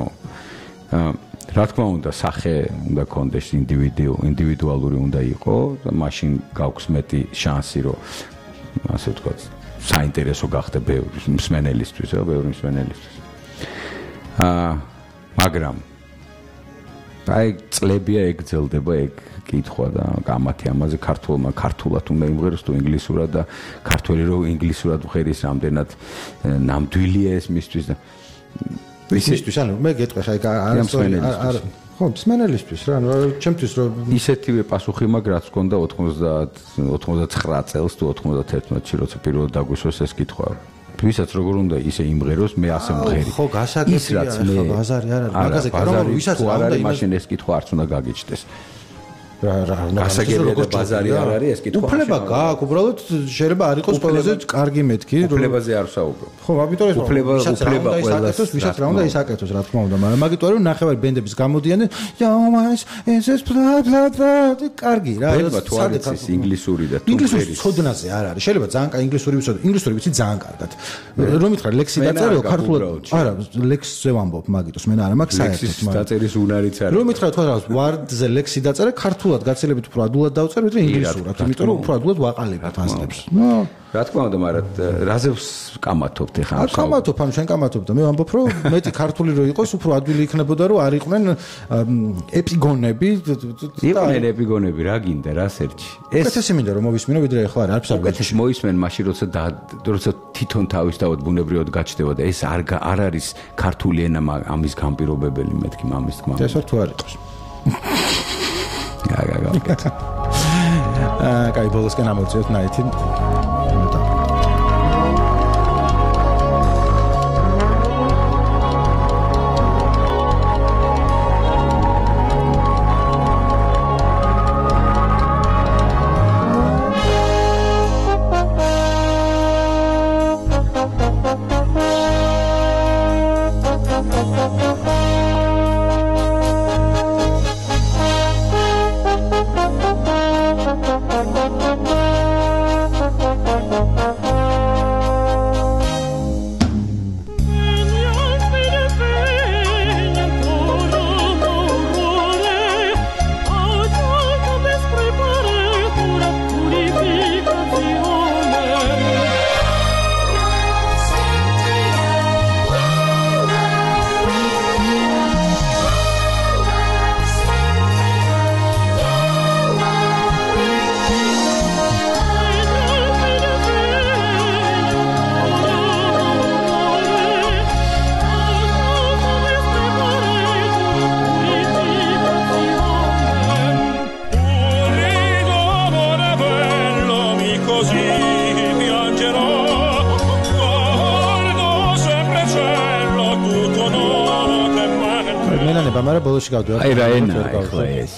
რა თქმა უნდა სახე უნდა კონდეს ინდივიდუ ინდივიდუალური უნდა იყოს და მაშინ გაქვს მეტი შანსი რომ ასე ვთქვათ საინტერესო გახდა ბევრი მსმენელისთვის რა ბევრი მსმენელისთვის აა მაგრამ აი წლებია ეგ გრძელდება ეგ კითხვა და გამათი ამაზე ქართულმა ქართულად უნდა იმღეროს თუ ინგლისურად და ქართველი რო ინგლისურად ვღერის რამდენად ნამდვილია ეს მისთვის და ისისთვის ანუ მე გეტყვი ხა არ ხო მსმენელისთვის რა ანუ ჩემთვის რომ ისეთივე პასუხი მაქვს რაც გქონდა ოცდაოთხ წელს თუ ოცდაათი როცა პირველად დაგვისვეს ეს კითხვა ვისაც როგორ უნდა ისე იმღეროს მე ასე მღერი ხო გასაგებია ხო ბაზარი არ არის მაგაზე კი რომ ვისაც არ არის მაშინ ეს კითხვა არც უნდა გაგიჩნდეს რა რა გასაგებია და ბაზარი არ არის ეს კითხვა უფლება გაქვს უბრალოდ შეიძლება არ იყოს ყველაზე კარგი მეთქი უფლებაზე არ ვსაუბრობ ხო ამიტომ ეს უფლება უფლება ყველას ვისაც რა უნდა ისაკეთოს რა თქმა უნდა მაგრამ მაგიტყვი რომ ნახევარი ბენდების გამოდიან იომას ეს ბლა ბლა ბლა კარგი რა ბენდა თუ არ იცის ინგლისური და თუ ინგლისური ცოდნაზე არ არის შეიძლება ძალიან კაი ინგლისური ვიცოდე ინგლისური ვიცი ძალიან კარგად რომ ითხრა ლექსი დაწერო ქართულად არა ლექსზე ვამბობ მაგიტოს მე არა მაქვს საერთოდ ლექსის დაწერის უნარიც არის რომ ითხრა თქვა რა ვარდზე ლექსი დაწერე ქართულად სრულად გაცილებით უფრო ადულად დავწერ, ვიდრე ინგლისურად, იმიტომ რომ უფრო ადულად ვაყალებთ ასლებს. ნუ რა თქმა უნდა, მაგრამ რაზე ვკამათობთ ეხლა? არ კამათობ, ანუ შენ კამათობ და მე ვამბობ, რომ მეტი ქართული რო იყოს, უფრო ადვილი იქნებოდა, რომ არ იყვნენ ეპიგონები. იყვნენ ეპიგონები, რა გინდა, რა სერჩი? ეს უკეთესი მინდა რომ მოვისმინო, ვიდრე ეხლა არ არის არ უკეთესი მოისმენ მაშინ როცა როცა თვითონ თავისთავად ბუნებრივად გაჩნდება და ეს არ არ არის ქართული ენა ამის განპირობებელი მეთქი მამის თქმა. ეს არ თუ არ იყოს. გაგა გაგა. აა, კაი, ბოლოსკენ ამოვწიოთ ნაითი. აი რა ენა ახლა ეს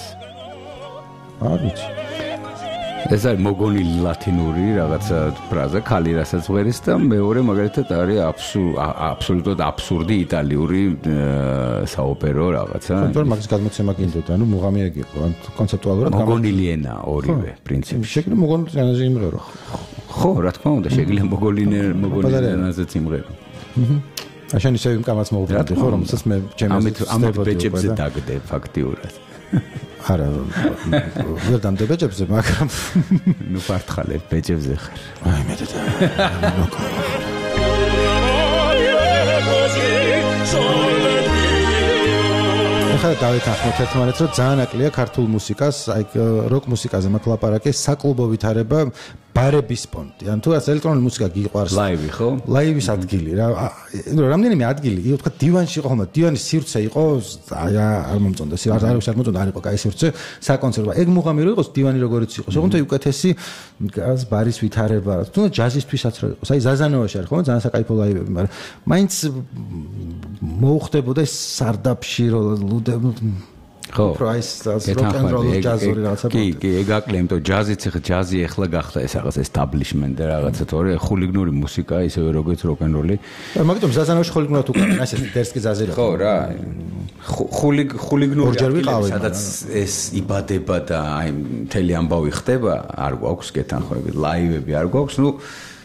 არ ვიცი ეს არის მოგონილი ლათინური რაღაცა ფრაზა ქალი რასაც ვერის და მეორე მაგალითად არის აბსოლუტურად აბსურდი იტალიური საოპერო რაღაცა თუმცა მაგის გადმოცემა გინდოდა ანუ მუღამი ეგ იყო ან კონცეპტუალურად მოგონილი ენა ორივე პრინციპში შეგვიძლია მოგონილი ენაზე იმღერო ხო რა თქმა უნდა შეგვიძლია მოგონილი მოგონილი ენაზეც იმღერო აა შენ ისე იმკამაც მოვუბრუნდი ხო რომელსაც მე ჩემს ამით ამით ბეჭებზე დაგდე ფაქტიურად არა ვერ დამდე ბეჭებზე მაგრამ ნუ ფარტხალე ბეჭებზე ხარ აი მე და ახლა დავით ახმოთ ერთმანეთს რომ ძალიან აკლია ქართულ მუსიკას აი როკ მუსიკაზე მაქვს ლაპარაკი საკლუბო ვითარება ბარების პონტი. ან თუ რაც ელექტრონული მუსიკა გიყვარს. ლაივი ხო? ლაივის ადგილი რა. ნუ რამდენიმე ადგილი, იყო თქვა დივანში იყო ხომ, დივანის სივრცე იყო, აი არ მომწონდა, არ არის არ მომწონდა, არ იყო კაი სივრცე, საკონცერტო. ეგ მუღამი რო იყოს დივანი როგორიც იყოს. ოღონდ უკეთესი გას ბარის ვითარება. თუნდაც ჯაზისთვისაც რო იყოს. აი ზაზანოვაში არის ხომ, ძალიან საკაიფო ლაივები, მაგრამ მაინც მოუხდებოდა სარდაფში რო ხო პრაის როკ ენ როლ ჯაზური რაღაცა კი კი ეგ აკლია იმიტომ ჯაზიც ხა ჯაზი ახლა გახდა ეს რაღაც ესტაბლიშმენტ და რაღაცა თორე ხულიგნური მუსიკა ისევე როგორც როკ ენ როლი მაგიტომ ზაზანოვში ხულიგნურად უკრავენ ასე დერსკი ზაზი რა ხო რა ხულიგ ხულიგნური სადაც ეს იბადება და აი მთელი ამბავი ხდება არ გვაქვს კეთანხმები ლაივები არ გვაქვს ნუ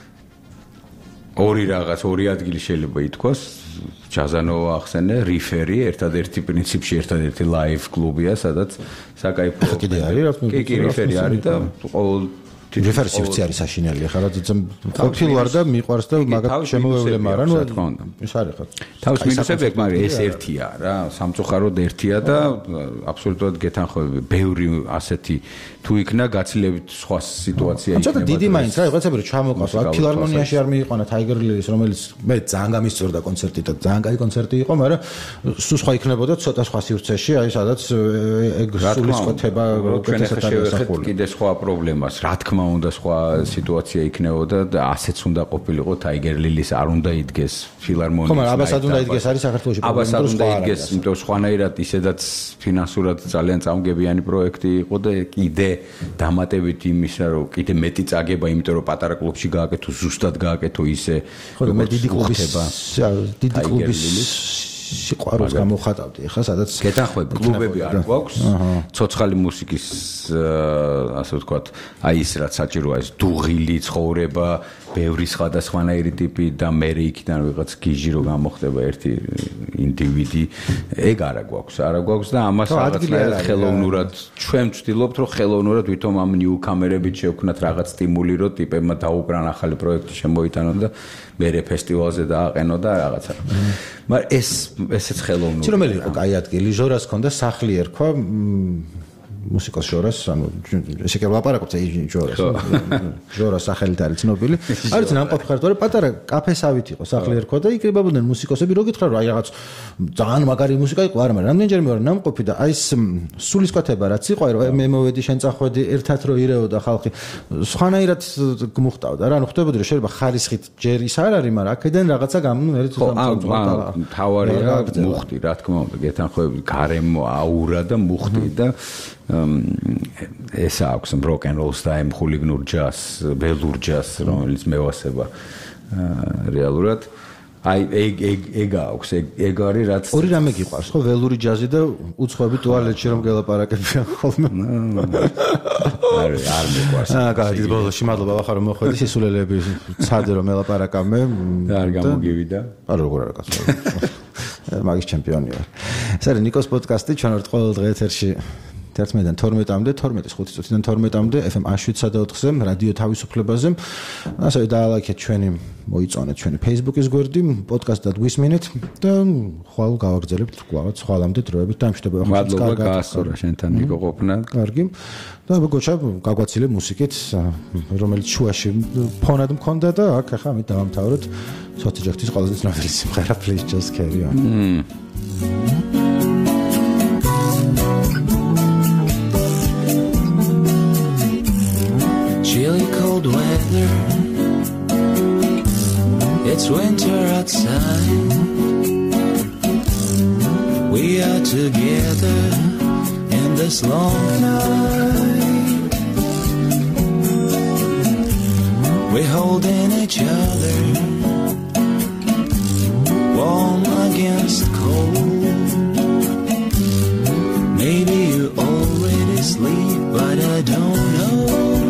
ორი რაღაც ორი ადგილი შეიძლება ითქვას ჯაზანოვა ახსენე რიფერი ერთადერთი პრინციპში ერთადერთი ლაივ კლუბია სადაც საკაიფო კიდე არის კი კი რიფერი არის და ყოველ რიფერი სივრცე არის საშინელი ახლა რა ძმ ყოფილ ვარ და მიყვარს და მაგათ შემოვევლე მაგრამ რა თქმა უნდა ეს არის ხა თავის მინუსები ეგ მაგრამ ეს ერთია რა სამწუხაროდ ერთია და აბსოლუტურად გეთანხმები ბევრი ასეთი თუ იქნა გაცილებით სხვა სიტუაცია იქნება. ცოტა დიდი მაინც რა რაღაცები რომ ჩამოყავს. აქ ფილარმონიაში არ მიიყვანა Tiger Lily-ს, რომელიც მე ძალიან გამისწორდა კონცერტი და ძალიან კაი კონცერტი იყო, მაგრამ სულ სხვა იქნებოდა ცოტა სხვა სივრცეში, აი სადაც ეგ სულისკვეთება უკეთესად აღსახული. კიდე სხვა პრობლემას, რა თქმა უნდა სხვა სიტუაცია იქნებოდა და ასეც უნდა ყოფილიყო Tiger Lily-ს არ უნდა იდგეს ფილარმონიაში. ხო, მაგრამ აბასად უნდა იდგეს არის საქართველოში. აბასად უნდა იდგეს, იმიტომ სხვანაირად ისედაც ფინანსურად ძალიან წამგებიანი პროექტი იყო და კიდე დამატებით იმისა რომ კიდე მეტი წაგება იმიტომ რომ პატარა კლუბში გააკეთო ზუსტად გააკეთო ისე რომ მე დიდი კლუბის დიდი კლუბის სიყვარულს გამოხატავდი ხა სადაც გეთანხმები კლუბები არ გვაქვს ცოცხალი მუსიკის ასე ვთქვათ აი ის რაც საჭიროა ეს დუღილი ცხოვრება ბევრი სხვადასხვანაირი ტიპი და მე იქიდან ვიღაც გიჟი რო გამოხდება ერთი ინდივიდი, ეგ არა გვაქვს, არა გვაქვს და ამას რაღაცნაირად ხელოვნურად ჩვენ ვცდილობთ, რომ ხელოვნურად ვითომ ამ ნიუკამერებით შევქნათ რაღაც სტიმული, რომ ტიპებმა დაუბრან ახალი პროექტი შემოიტანონ და მერე ფესტივალზე დააყენო და რაღაცა. მაგრამ ეს ესეც ხელოვნური. ცი რომელი იყო კაი ადგილი, ჟორას ჰქონდა სახლი ერქვა მუსიკოს ჟორას, ანუ ესე კი ვლაპარაკობთ აი ჟორას. ჟორას სახელით არის ცნობილი. არის ნამყოფი ხარ, თორე პატარა კაფესავით იყო სახლი ერქვა და იქნებოდნენ მუსიკოსები, რო გითხრა რომ აი რაღაც ძალიან მაგარი მუსიკა იყო, არა, მაგრამ რამდენჯერმე ვარ ნამყოფი და აი ეს სულისკვეთება რაც იყო, აი რომ მე მოვედი შენ წახვედი, ერთად რო ირეოდა ხალხი, სხვანაირად გმუხტავდა რა, ანუ ხვდებოდი რომ შეიძლება ხარისხით ჯერ ის არ არის, მაგრამ აქედან რაღაცა გამნუ ერთ სამწუხაროდ. თავარია მუხტი, რა თქმა უნდა, გეთანხმები, გარემო აურა და მუხტი და ეს აქვს rock and roll და ამ ხულიგნურ ჯაზ, ველურ ჯაზ, რომელიც მევასება რეალურად. აი ეგ ეგ ეგ აქვს, ეგ ეგ არის რაც ორი რამე გიყვარს, ხო, ველური ჯაზი და უცხოები ტუალეტში რომ გელაპარაკებიან ხოლმე. არა, არ მეყვარს. აა, გადის ბოლოში, მადლობა ახლა რომ მოხვედი, სისულელები ცადე რომ ელაპარაკამე. არ გამოგივიდა. არა, როგორ არა კაცო. მაგის ჩემპიონი ვარ. ეს არის ნიკოს პოდკასტი, ჩვენ ვართ ყოველ დღე ეთერში ერთმეტიდან თორმეტამდე, თორმეტის ხუთი წუთიდან თორმეტამდე ეფ ემ ათი შვიდ ოცდაოთხზე, რადიო თავისუფლებაზე. ასევე დაალაიქეთ ჩვენი, მოიწონეთ ჩვენი Facebook-ის გვერდი, პოდკასტად გვისმინეთ და ხვალ გავაგრძელებთ კვლავ სხვალამდე დროებით დამშვიდობა. მადლობა გაასწორა შენთან ნიკო ყოფნა. კარგი. და გოჩა გაგვაცილე მუსიკით, რომელიც შუაში ფონად მქონდა და აქ ახლა ამით დავამთავროთ Soft Eject-ის ყველაზე ცნობილი სიმღერა Please Just Carry On. Chilly cold weather, it's winter outside. We are together in this long night. We're holding each other, warm against cold. Maybe you already sleep, but I don't know.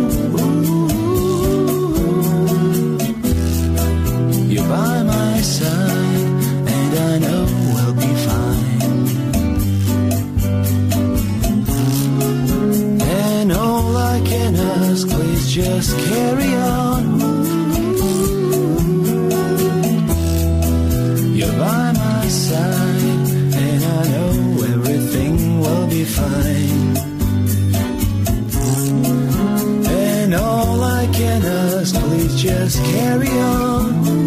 You're by my side, and I know we'll be fine. And all I can ask, please just carry on. You're by my side, and I know everything will be fine. And all I can ask, please just carry on.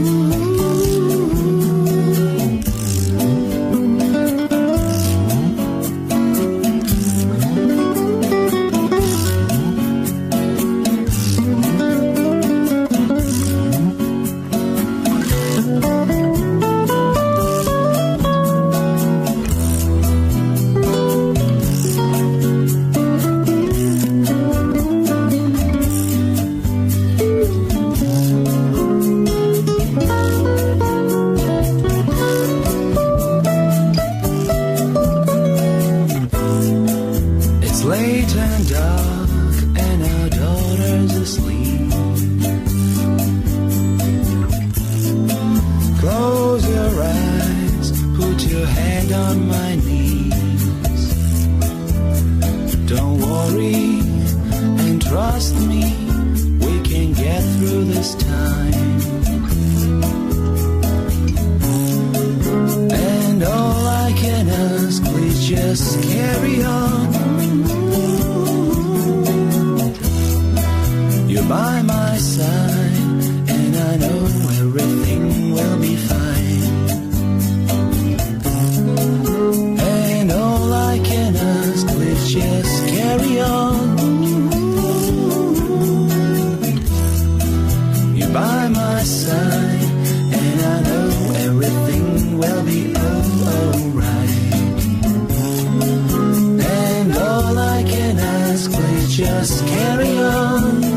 Just carry on.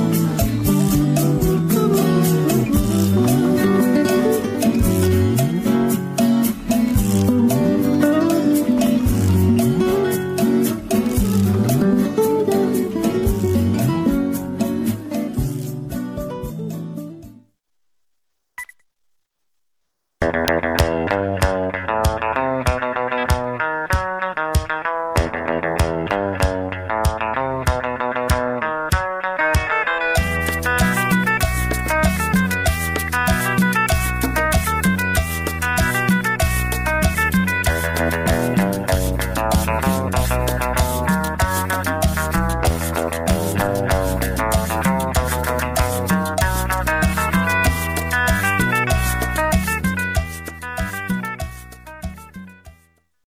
Thank you.